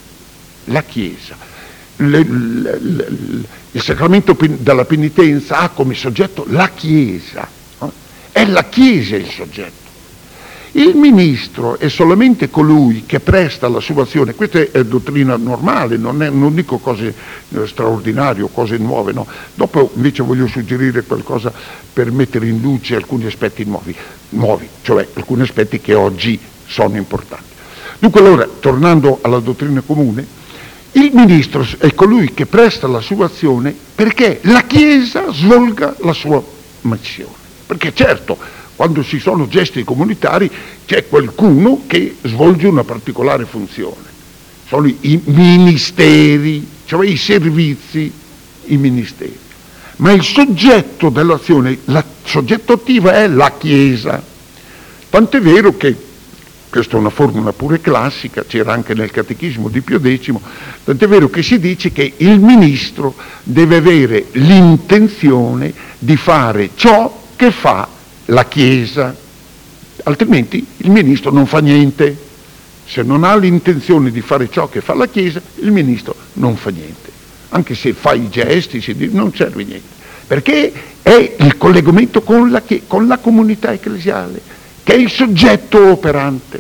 Il sacramento della penitenza ha come soggetto la Chiesa. È la Chiesa il soggetto. Il ministro è solamente colui che presta la sua azione. Questa è dottrina normale, non dico cose straordinarie o cose nuove, no. Dopo invece voglio suggerire qualcosa per mettere in luce alcuni aspetti nuovi, cioè alcuni aspetti che oggi sono importanti. Dunque, allora, tornando alla dottrina comune, il ministro è colui che presta la sua azione perché la Chiesa svolga la sua missione. Perché certo, quando ci sono gesti comunitari c'è qualcuno che svolge una particolare funzione. Sono i ministeri, cioè i servizi, i ministeri. Ma il soggetto dell'azione, il soggetto attivo è la Chiesa. Tant'è vero che, questa è una formula pure classica, c'era anche nel Catechismo di Pio X, tant'è vero che si dice che il ministro deve avere l'intenzione di fare ciò che fa la Chiesa, altrimenti il ministro non fa niente. Se non ha l'intenzione di fare ciò che fa la Chiesa, il ministro non fa niente, anche se fa i gesti, non serve niente, perché è il collegamento con la comunità ecclesiale, che è il soggetto operante.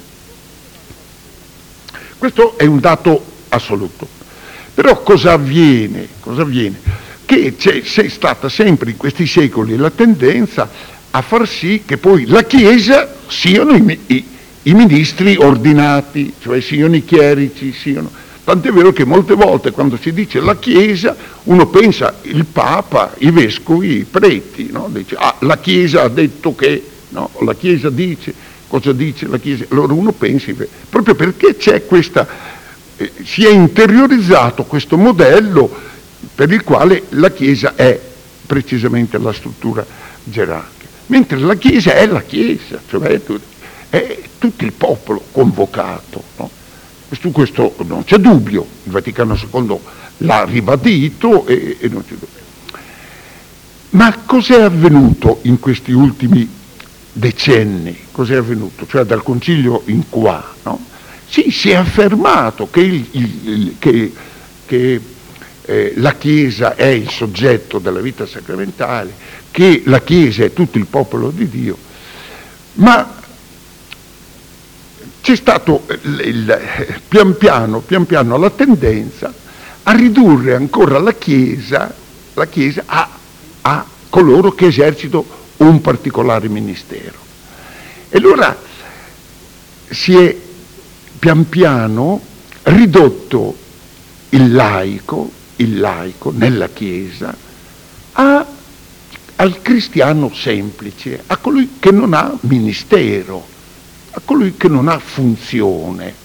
Questo è un dato assoluto. Però cosa avviene? Che c'è stata sempre in questi secoli la tendenza a far sì che poi la Chiesa siano i ministri ordinati, cioè siano i chierici, Tant'è vero che molte volte quando si dice la Chiesa, uno pensa il Papa, i vescovi, i preti, no? Dice, la Chiesa ha detto che, no? La Chiesa dice, cosa dice la Chiesa? Allora uno pensa, proprio perché c'è si è interiorizzato questo modello per il quale la Chiesa è precisamente la struttura gerarchica. Mentre la Chiesa è la Chiesa, cioè è tutto il popolo convocato, no? Questo non c'è dubbio, il Vaticano II l'ha ribadito e non c'è dubbio. Ma cos'è avvenuto in questi ultimi decenni? Cos'è avvenuto? Cioè dal Concilio in qua, no? Sì, si è affermato che la Chiesa è il soggetto della vita sacramentale, che la Chiesa è tutto il popolo di Dio, ma c'è stato pian piano la tendenza a ridurre ancora la Chiesa a coloro che esercitano un particolare ministero. E allora si è pian piano ridotto il laico nella Chiesa al cristiano semplice, a colui che non ha ministero, a colui che non ha funzione.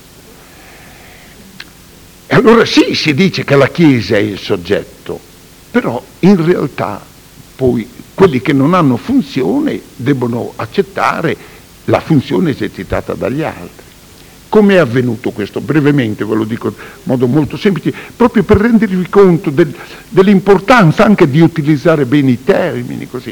E allora sì, si dice che la Chiesa è il soggetto, però in realtà poi quelli che non hanno funzione debbono accettare la funzione esercitata dagli altri. Come è avvenuto questo? Brevemente ve lo dico in modo molto semplice, proprio per rendervi conto dell'importanza anche di utilizzare bene i termini così.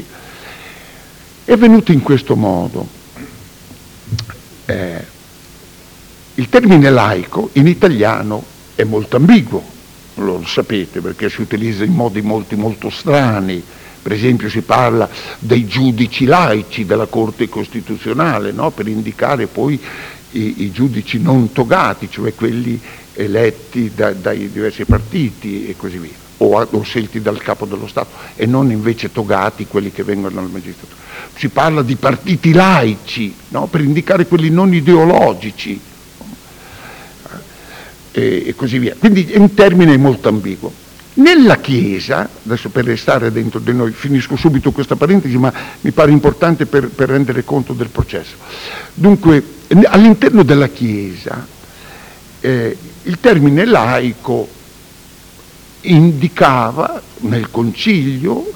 È avvenuto in questo modo. Il termine laico in italiano è molto ambiguo, lo sapete, perché si utilizza in modi molto strani. Per esempio si parla dei giudici laici della Corte Costituzionale, no? Per indicare poi i giudici non togati, cioè quelli eletti dai diversi partiti e così via, o scelti dal capo dello Stato, e non invece togati quelli che vengono dal magistratura. Si parla di partiti laici, no? Per indicare quelli non ideologici, e così via. Quindi è un termine molto ambiguo. Nella Chiesa, adesso per restare dentro di noi, finisco subito questa parentesi, ma mi pare importante per rendere conto del processo. Dunque, all'interno della Chiesa, il termine laico indicava nel concilio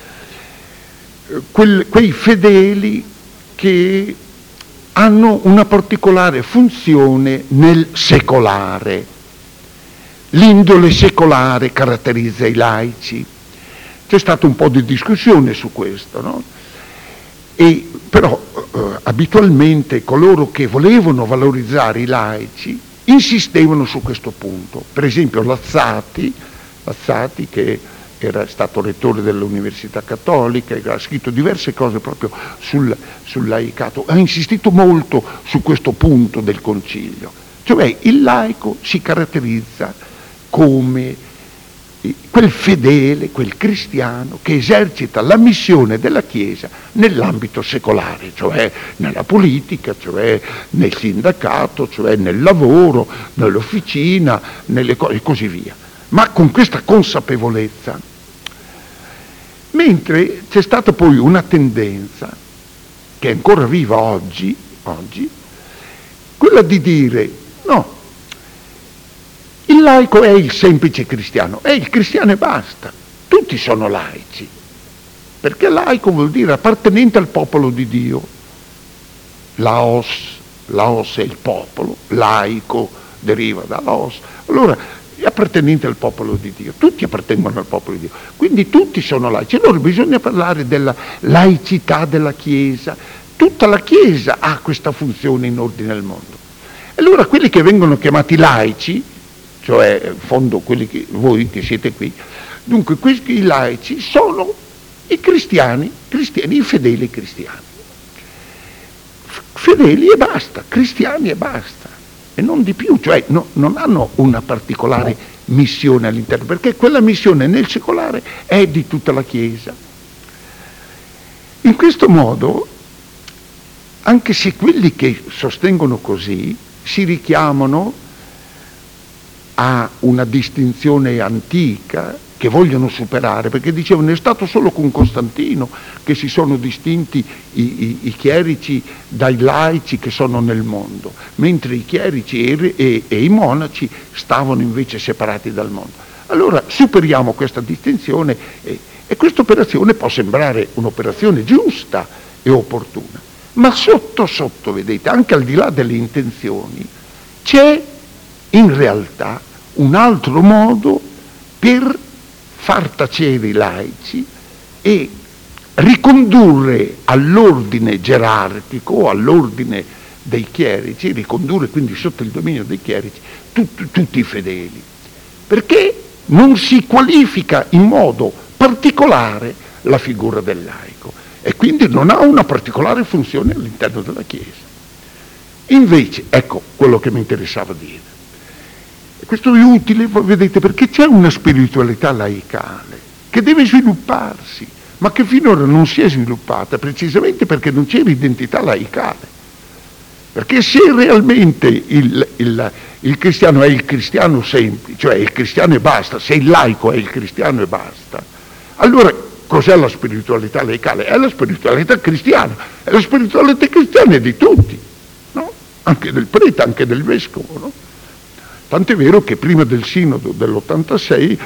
quei fedeli che hanno una particolare funzione nel secolare. L'indole secolare caratterizza i laici. C'è stata un po' di discussione su questo, no? Però abitualmente coloro che volevano valorizzare i laici insistevano su questo punto. Per esempio Lazzati, che era stato rettore dell'Università Cattolica, ha scritto diverse cose proprio sul laicato, ha insistito molto su questo punto del concilio. Cioè il laico si caratterizza come quel fedele, quel cristiano che esercita la missione della Chiesa nell'ambito secolare, cioè nella politica, cioè nel sindacato, cioè nel lavoro, nell'officina, nelle cose e così via. Ma con questa consapevolezza. Mentre c'è stata poi una tendenza, che è ancora viva oggi, quella di dire no, il laico è il semplice cristiano, è il cristiano e basta, tutti sono laici, perché laico vuol dire appartenente al popolo di Dio. Laos è il popolo, laico deriva da laos, allora è appartenente al popolo di Dio, tutti appartengono al popolo di Dio, quindi tutti sono laici. Allora bisogna parlare della laicità della Chiesa, tutta la Chiesa ha questa funzione in ordine al mondo. Allora quelli che vengono chiamati laici, cioè in fondo voi che siete qui, dunque questi laici sono i cristiani, i fedeli cristiani. Fedeli e basta, cristiani e basta, e non di più, cioè non hanno una particolare missione all'interno, perché quella missione nel secolare è di tutta la Chiesa. In questo modo, anche se quelli che sostengono così si richiamano a una distinzione antica che vogliono superare, perché dicevano è stato solo con Costantino che si sono distinti i chierici dai laici che sono nel mondo, mentre i chierici e i monaci stavano invece separati dal mondo. Allora superiamo questa distinzione e questa operazione può sembrare un'operazione giusta e opportuna, ma sotto, vedete, anche al di là delle intenzioni, c'è in realtà un altro modo per far tacere i laici e ricondurre all'ordine gerarchico, all'ordine dei chierici, ricondurre quindi sotto il dominio dei chierici tutti i fedeli, perché non si qualifica in modo particolare la figura del laico e quindi non ha una particolare funzione all'interno della Chiesa. Invece, ecco quello che mi interessava dire. Questo è utile, vedete, perché c'è una spiritualità laicale che deve svilupparsi, ma che finora non si è sviluppata precisamente perché non c'è l'identità laicale. Perché se realmente il cristiano è il cristiano semplice, cioè il cristiano e basta, se il laico è il cristiano e basta, allora cos'è la spiritualità laicale? È la spiritualità cristiana, e la spiritualità cristiana è di tutti, no? Anche del prete, anche del vescovo, no? Tant'è vero che prima del sinodo dell'87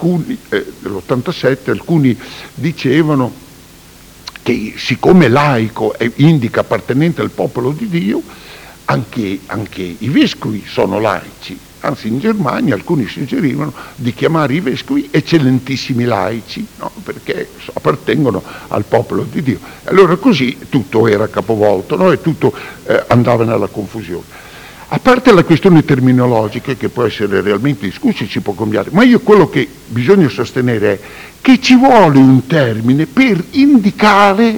alcuni dicevano che siccome laico indica appartenente al popolo di Dio, anche i vescovi sono laici. Anzi, in Germania alcuni suggerivano di chiamare i vescovi eccellentissimi laici, no? Perché appartengono al popolo di Dio. Allora così tutto era capovolto, no? E tutto andava nella confusione. A parte la questione terminologica, che può essere realmente discussa e ci può cambiare, ma io quello che bisogna sostenere è che ci vuole un termine per indicare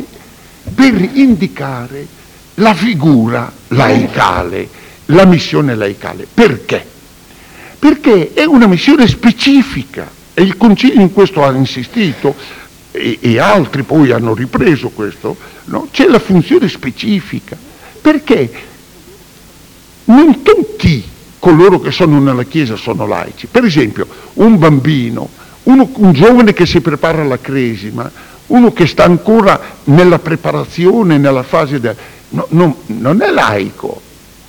la figura laicale, la missione laicale. Perché? Perché è una missione specifica, e il Concilio in questo ha insistito, e altri poi hanno ripreso questo, no? C'è la funzione specifica, perché non tutti coloro che sono nella Chiesa sono laici. Per esempio, un bambino, un giovane che si prepara alla cresima, uno che sta ancora nella preparazione, nella fase non è laico,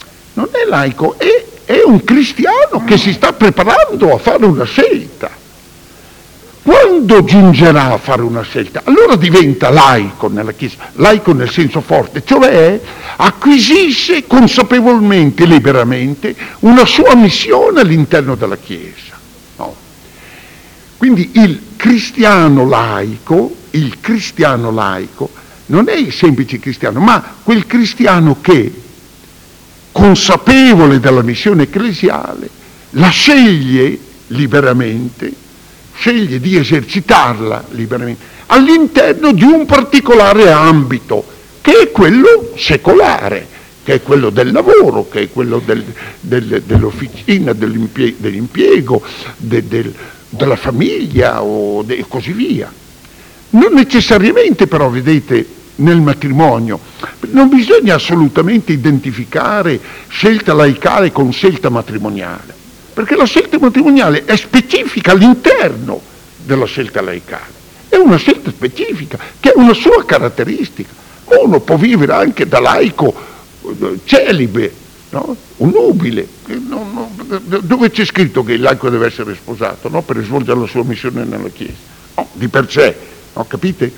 è un cristiano che si sta preparando a fare una scelta. Quando giungerà a fare una scelta, allora diventa laico nella Chiesa, laico nel senso forte, cioè acquisisce consapevolmente, liberamente, una sua missione all'interno della Chiesa. No? Quindi il cristiano laico non è il semplice cristiano, ma quel cristiano che, consapevole della missione ecclesiale, la sceglie liberamente, sceglie di esercitarla liberamente all'interno di un particolare ambito, che è quello secolare, che è quello del lavoro, che è quello dell'officina, dell'impiego, della famiglia e così via. Non necessariamente però, vedete, nel matrimonio non bisogna assolutamente identificare scelta laicale con scelta matrimoniale, perché la scelta matrimoniale è specifica all'interno della scelta laicale, è una scelta specifica che ha una sua caratteristica. Uno può vivere anche da laico celibe, no? Un nubile, dove c'è scritto che il laico deve essere sposato, no? Per svolgere la sua missione nella Chiesa, no? Di per sé, no? Capite?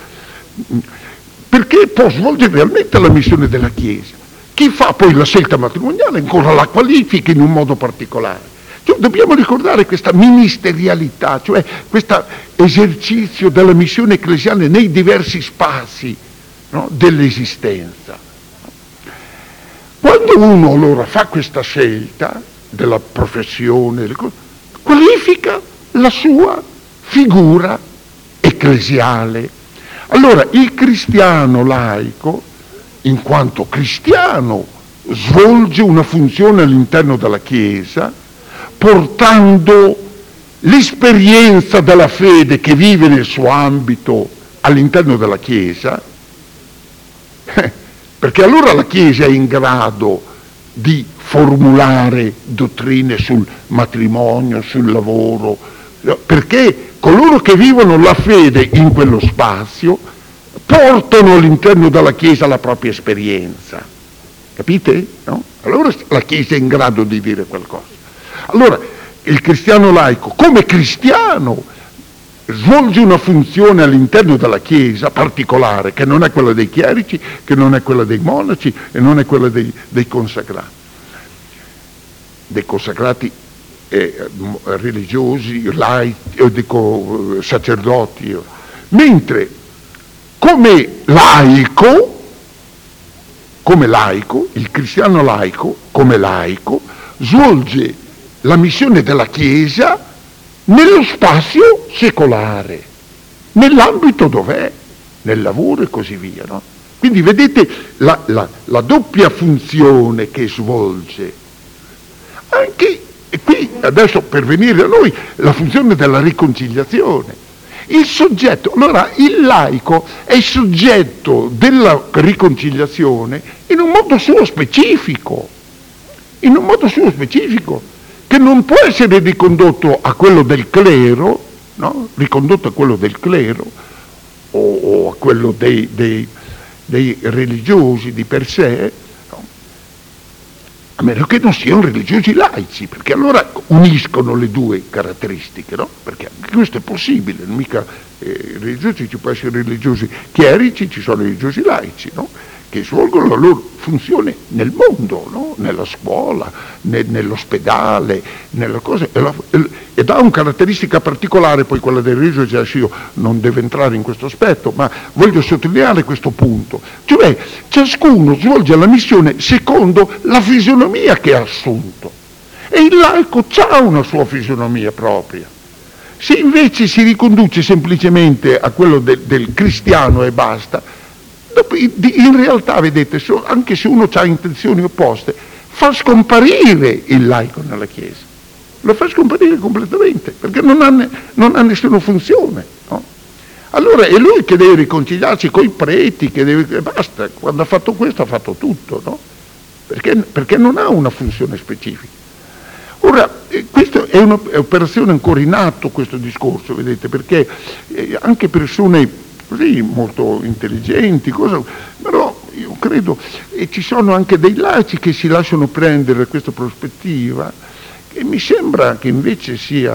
Perché può svolgere realmente la missione della Chiesa. Chi fa poi la scelta matrimoniale ancora la qualifica in un modo particolare. Cioè, dobbiamo ricordare questa ministerialità, cioè questo esercizio della missione ecclesiale nei diversi spazi, no, dell'esistenza. Quando uno allora fa questa scelta della professione, qualifica la sua figura ecclesiale. Allora il cristiano laico, in quanto cristiano, svolge una funzione all'interno della Chiesa, portando l'esperienza della fede che vive nel suo ambito all'interno della Chiesa, perché allora la Chiesa è in grado di formulare dottrine sul matrimonio, sul lavoro, perché coloro che vivono la fede in quello spazio portano all'interno della Chiesa la propria esperienza, capite? No? Allora la Chiesa è in grado di dire qualcosa. Allora il cristiano laico, come cristiano, svolge una funzione all'interno della Chiesa particolare, che non è quella dei chierici, che non è quella dei monaci e non è quella dei consacrati. Dei consacrati religiosi, laici, sacerdoti. Mentre come laico, il cristiano laico, come laico, svolge la missione della Chiesa nello spazio secolare, nell'ambito dov'è, nel lavoro e così via, no? Quindi vedete la doppia funzione che svolge. Anche qui, adesso per venire a noi, la funzione della riconciliazione. Il soggetto, allora il laico è soggetto della riconciliazione in un modo suo specifico, che non può essere ricondotto a quello del clero, no? Ricondotto a quello del clero o a quello dei religiosi di per sé, no? A meno che non siano religiosi laici, perché allora uniscono le due caratteristiche, no? Perché anche questo è possibile, non mica religiosi, ci può essere religiosi chierici, ci sono religiosi laici, no? che svolgono la loro funzione nel mondo, no? Nella scuola, nell'ospedale, nella cosa, ed ha una caratteristica particolare, poi quella del riso io non devo entrare in questo aspetto, ma voglio sottolineare questo punto, cioè ciascuno svolge la missione secondo la fisionomia che ha assunto, e il laico ha una sua fisionomia propria. Se invece si riconduce semplicemente a quello del cristiano e basta, in realtà, vedete, anche se uno ha intenzioni opposte, fa scomparire il laico nella Chiesa, lo fa scomparire completamente, perché non ha nessuna funzione, no? Allora è lui che deve riconciliarsi coi preti, basta, quando ha fatto questo ha fatto tutto, no? Perché non ha una funzione specifica. Ora, questa è un'operazione ancora in atto, questo discorso, vedete, perché anche persone così molto intelligenti, però io credo, e ci sono anche dei laici che si lasciano prendere da questa prospettiva, che mi sembra che invece sia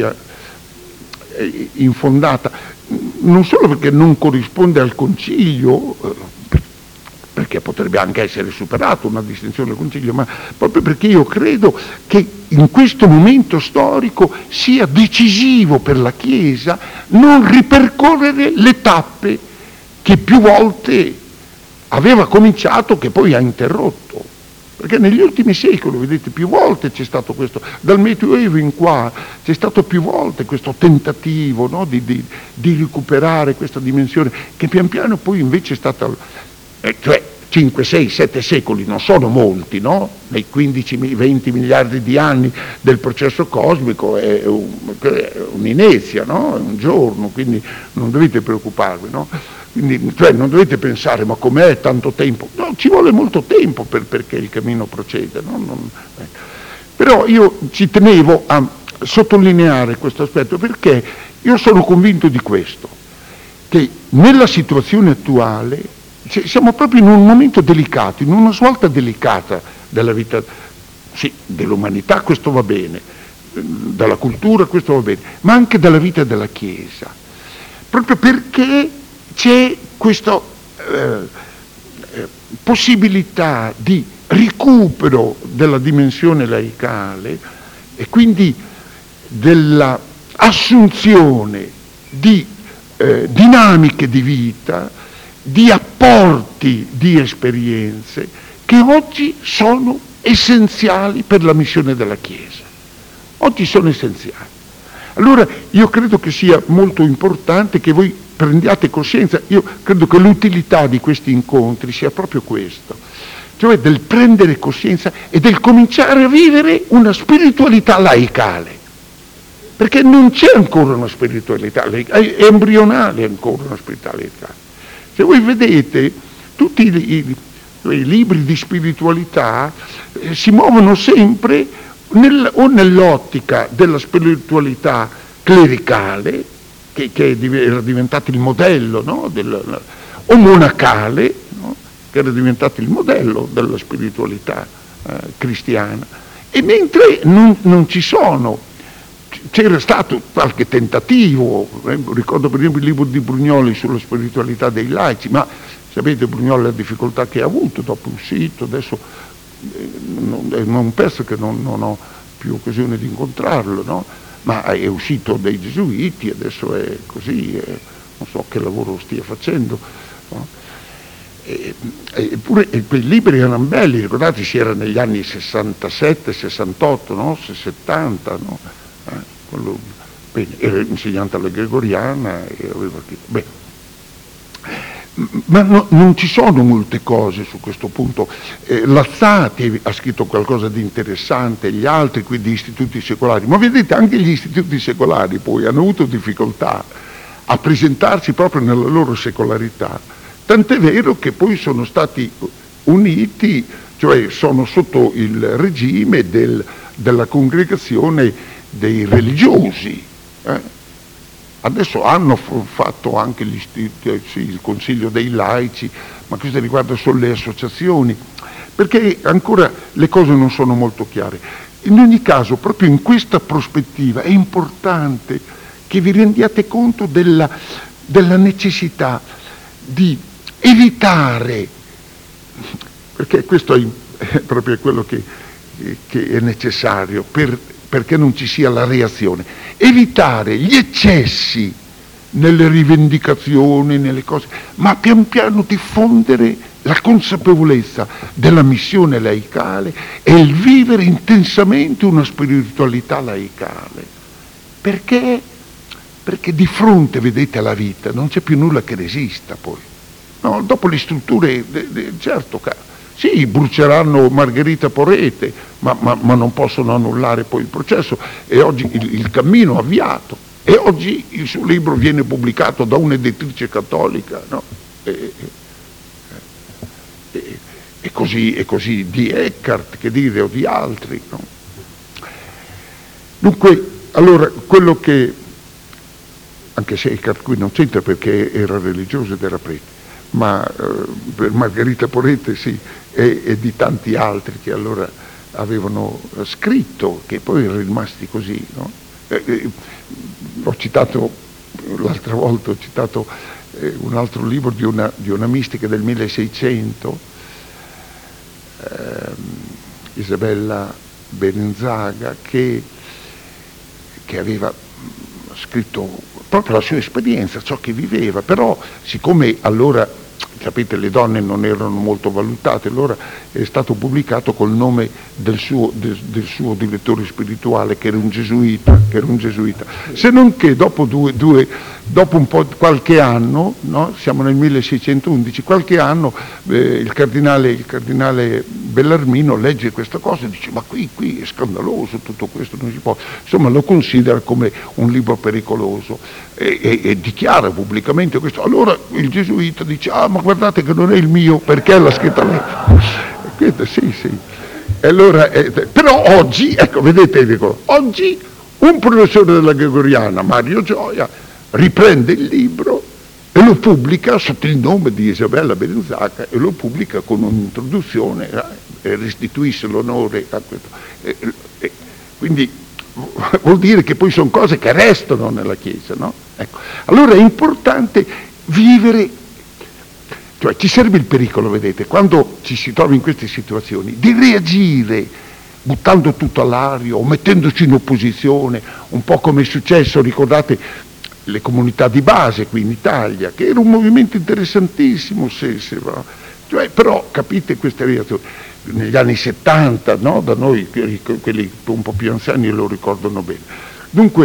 infondata, non solo perché non corrisponde al concilio, perché potrebbe anche essere superato una distinzione del concilio, ma proprio perché io credo che in questo momento storico sia decisivo per la Chiesa non ripercorrere le tappe che più volte aveva cominciato, che poi ha interrotto. Perché negli ultimi secoli, vedete, più volte c'è stato questo, dal Medioevo in qua, c'è stato più volte questo tentativo, no, di recuperare questa dimensione, che pian piano poi invece è stata... cioè 5, 6, 7 secoli non sono molti, no? Nei 15-20 miliardi di anni del processo cosmico è un'inezia, no? È un giorno, quindi non dovete preoccuparvi, no? Quindi, cioè, non dovete pensare, ma com'è tanto tempo? No, ci vuole molto tempo perché il cammino proceda, no? Però io ci tenevo a sottolineare questo aspetto, perché io sono convinto di questo, che nella situazione attuale siamo proprio in un momento delicato, in una svolta delicata della vita, sì, dell'umanità, questo va bene, della cultura, questo va bene, ma anche della vita della Chiesa, proprio perché c'è questa possibilità di recupero della dimensione laicale e quindi della assunzione di dinamiche di vita, di apporti di esperienze che oggi sono essenziali per la missione della Chiesa. Oggi sono essenziali. Allora io credo che sia molto importante che voi prendiate coscienza, io credo che l'utilità di questi incontri sia proprio questo, cioè del prendere coscienza e del cominciare a vivere una spiritualità laicale, perché non c'è ancora una spiritualità laicale, è embrionale ancora una spiritualità laicale. Se voi vedete, tutti i libri di spiritualità si muovono sempre o nell'ottica della spiritualità clericale, che era diventato il modello, no? O monacale, no? Che era diventato il modello della spiritualità cristiana, e mentre non ci sono. C'era stato qualche tentativo, ricordo per esempio il libro di Brugnoli sulla spiritualità dei laici, ma sapete Brugnoli la difficoltà che ha avuto, dopo è uscito, adesso non penso che non ho più occasione di incontrarlo, no? Ma è uscito dai gesuiti, adesso è così, non so che lavoro stia facendo, no? Eppure quei libri erano belli, ricordate, si era negli anni 67, 68, no? 70, no? Bene, era insegnante alla Gregoriana e aveva bene. Ma non ci sono molte cose su questo punto. Lazzati ha scritto qualcosa di interessante, gli altri qui di istituti secolari, ma vedete anche gli istituti secolari poi hanno avuto difficoltà a presentarsi proprio nella loro secolarità, tant'è vero che poi sono stati uniti, cioè sono sotto il regime della congregazione dei religiosi. Adesso hanno fatto anche il Consiglio dei laici, ma questo riguarda solo le associazioni, perché ancora le cose non sono molto chiare. In ogni caso, proprio in questa prospettiva è importante che vi rendiate conto della necessità di evitare perché questo è proprio quello che è necessario perché non ci sia la reazione. Evitare gli eccessi nelle rivendicazioni, nelle cose, ma pian piano diffondere la consapevolezza della missione laicale e il vivere intensamente una spiritualità laicale. Perché di fronte, vedete, alla vita non c'è più nulla che resista poi. No, dopo le strutture, certo, sì, bruceranno Margherita Porete, ma non possono annullare poi il processo, e oggi il cammino avviato, e oggi il suo libro viene pubblicato da un'editrice cattolica, no? E così di Eckhart, che dire, o di altri, no? Dunque, allora, quello che, anche se Eckhart qui non c'entra perché era religioso ed era prete, ma per Margherita Porete sì, e di tanti altri che allora avevano scritto, che poi erano rimasti così, no? Ho citato l'altra volta, un altro libro di una mistica del 1600, Isabella Berenzaga, che aveva scritto proprio la sua esperienza, ciò che viveva, però siccome allora, sapete, le donne non erano molto valutate, allora è stato pubblicato col nome del suo direttore spirituale, che era un gesuita, se non che dopo qualche anno, no? Siamo nel 1611, qualche anno il cardinale Bellarmino legge questa cosa e dice: ma qui è scandaloso tutto questo, non si può, insomma lo considera come un libro pericoloso e dichiara pubblicamente questo. Allora il gesuita dice: ma guardate che non è il mio, perché l'ha scritta lei. Questo, sì. E allora, però oggi, ecco, vedete, dico, oggi un professore della Gregoriana, Mario Gioia, riprende il libro e lo pubblica sotto il nome di Isabella Berenzaga, e lo pubblica con un'introduzione e restituisce l'onore a questo. Quindi vuol dire che poi sono cose che restano nella Chiesa, no? Ecco. Allora è importante vivere, cioè ci serve il pericolo, vedete, quando ci si trova in queste situazioni, di reagire buttando tutto all'aria o mettendoci in opposizione, un po' come è successo, ricordate, le comunità di base qui in Italia, che era un movimento interessantissimo, cioè, però capite queste reazioni negli anni 70, no? Da noi quelli un po' più anziani lo ricordano bene. Dunque,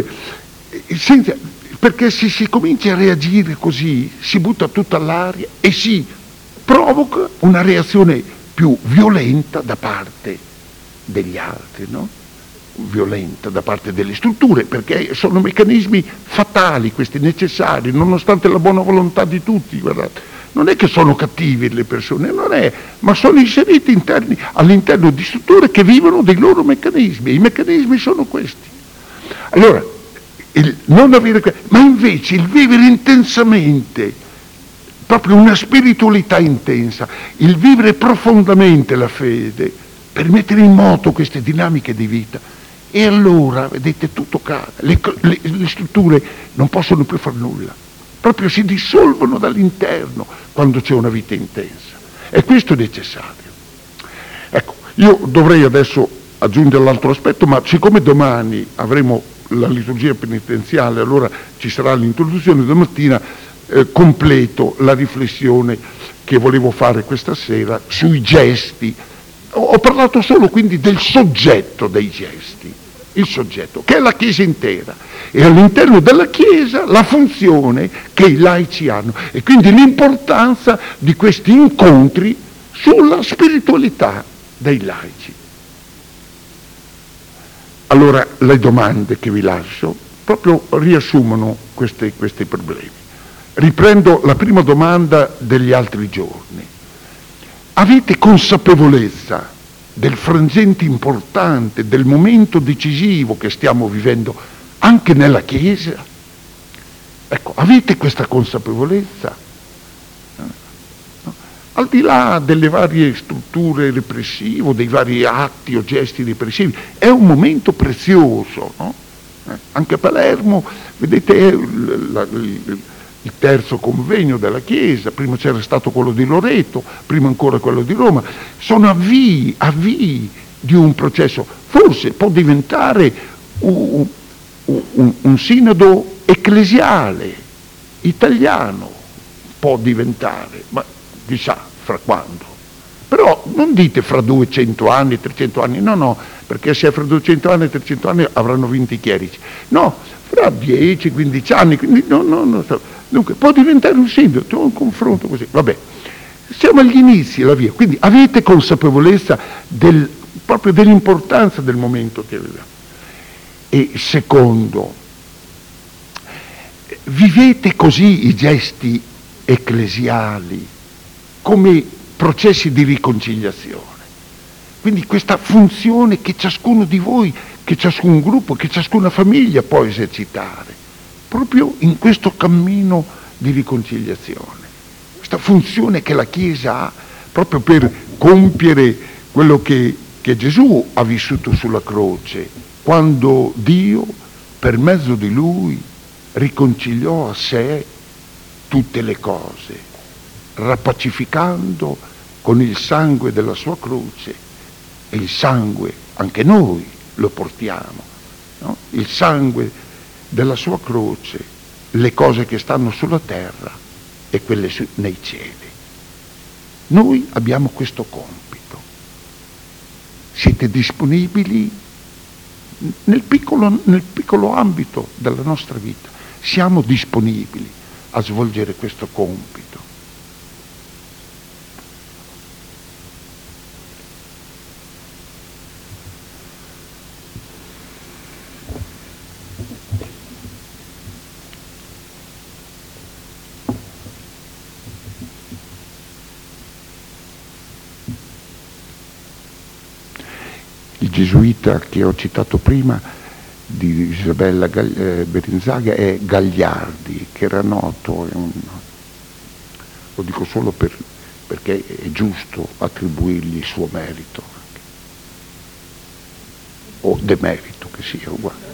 perché se si comincia a reagire così, si butta tutto all'aria e si provoca una reazione più violenta da parte degli altri, no? Violenta da parte delle strutture, perché sono meccanismi fatali questi, necessari, nonostante la buona volontà di tutti, guardate. Non è che sono cattivi le persone, non è, ma sono inseriti all'interno di strutture che vivono dei loro meccanismi, e i meccanismi sono questi. Allora, non avere, ma invece il vivere intensamente, proprio una spiritualità intensa, il vivere profondamente la fede, per mettere in moto queste dinamiche di vita. E allora, vedete, tutto cade, le strutture non possono più far nulla, proprio si dissolvono dall'interno quando c'è una vita intensa, e questo è necessario. Ecco, io dovrei adesso aggiungere l'altro aspetto, ma siccome domani avremo la liturgia penitenziale, allora ci sarà l'introduzione, domattina completo la riflessione che volevo fare questa sera sui gesti. Ho parlato solo quindi del soggetto dei gesti, il soggetto, che è la Chiesa intera, e all'interno della Chiesa la funzione che i laici hanno, e quindi l'importanza di questi incontri sulla spiritualità dei laici. Allora le domande che vi lascio proprio riassumono questi problemi. Riprendo la prima domanda degli altri giorni. Avete consapevolezza del frangente importante, del momento decisivo che stiamo vivendo anche nella Chiesa? Ecco, avete questa consapevolezza? Al di là delle varie strutture repressive, dei vari atti o gesti repressivi, è un momento prezioso, no? Anche a Palermo, vedete, il terzo convegno della Chiesa, prima c'era stato quello di Loreto, prima ancora quello di Roma, sono avvii di un processo, forse può diventare un sinodo ecclesiale italiano, può diventare, ma chissà fra quando. Però non dite fra 200 anni, 300 anni, no, perché se fra 200 anni e 300 anni avranno vinto i chierici. No, fra 10, 15 anni, quindi no. Dunque può diventare un sinodo, un confronto così. Vabbè, siamo agli inizi, la via. Quindi avete consapevolezza proprio dell'importanza del momento che viviamo. E secondo, vivete così i gesti ecclesiali come processi di riconciliazione. Quindi questa funzione che ciascuno di voi, che ciascun gruppo, che ciascuna famiglia può esercitare, proprio in questo cammino di riconciliazione. Questa funzione che la Chiesa ha proprio per compiere quello che Gesù ha vissuto sulla croce, quando Dio, per mezzo di Lui, riconciliò a sé tutte le cose, rapacificando con il sangue della sua croce, e il sangue anche noi lo portiamo, no? Il sangue della sua croce, le cose che stanno sulla terra e quelle nei cieli. Noi abbiamo questo compito. Siete disponibili nel piccolo ambito della nostra vita? Siamo disponibili a svolgere questo compito? Il gesuita che ho citato prima di Isabella Berinzaga è Gagliardi, che era noto, lo dico solo perché è giusto attribuirgli il suo merito, o demerito, che sia uguale.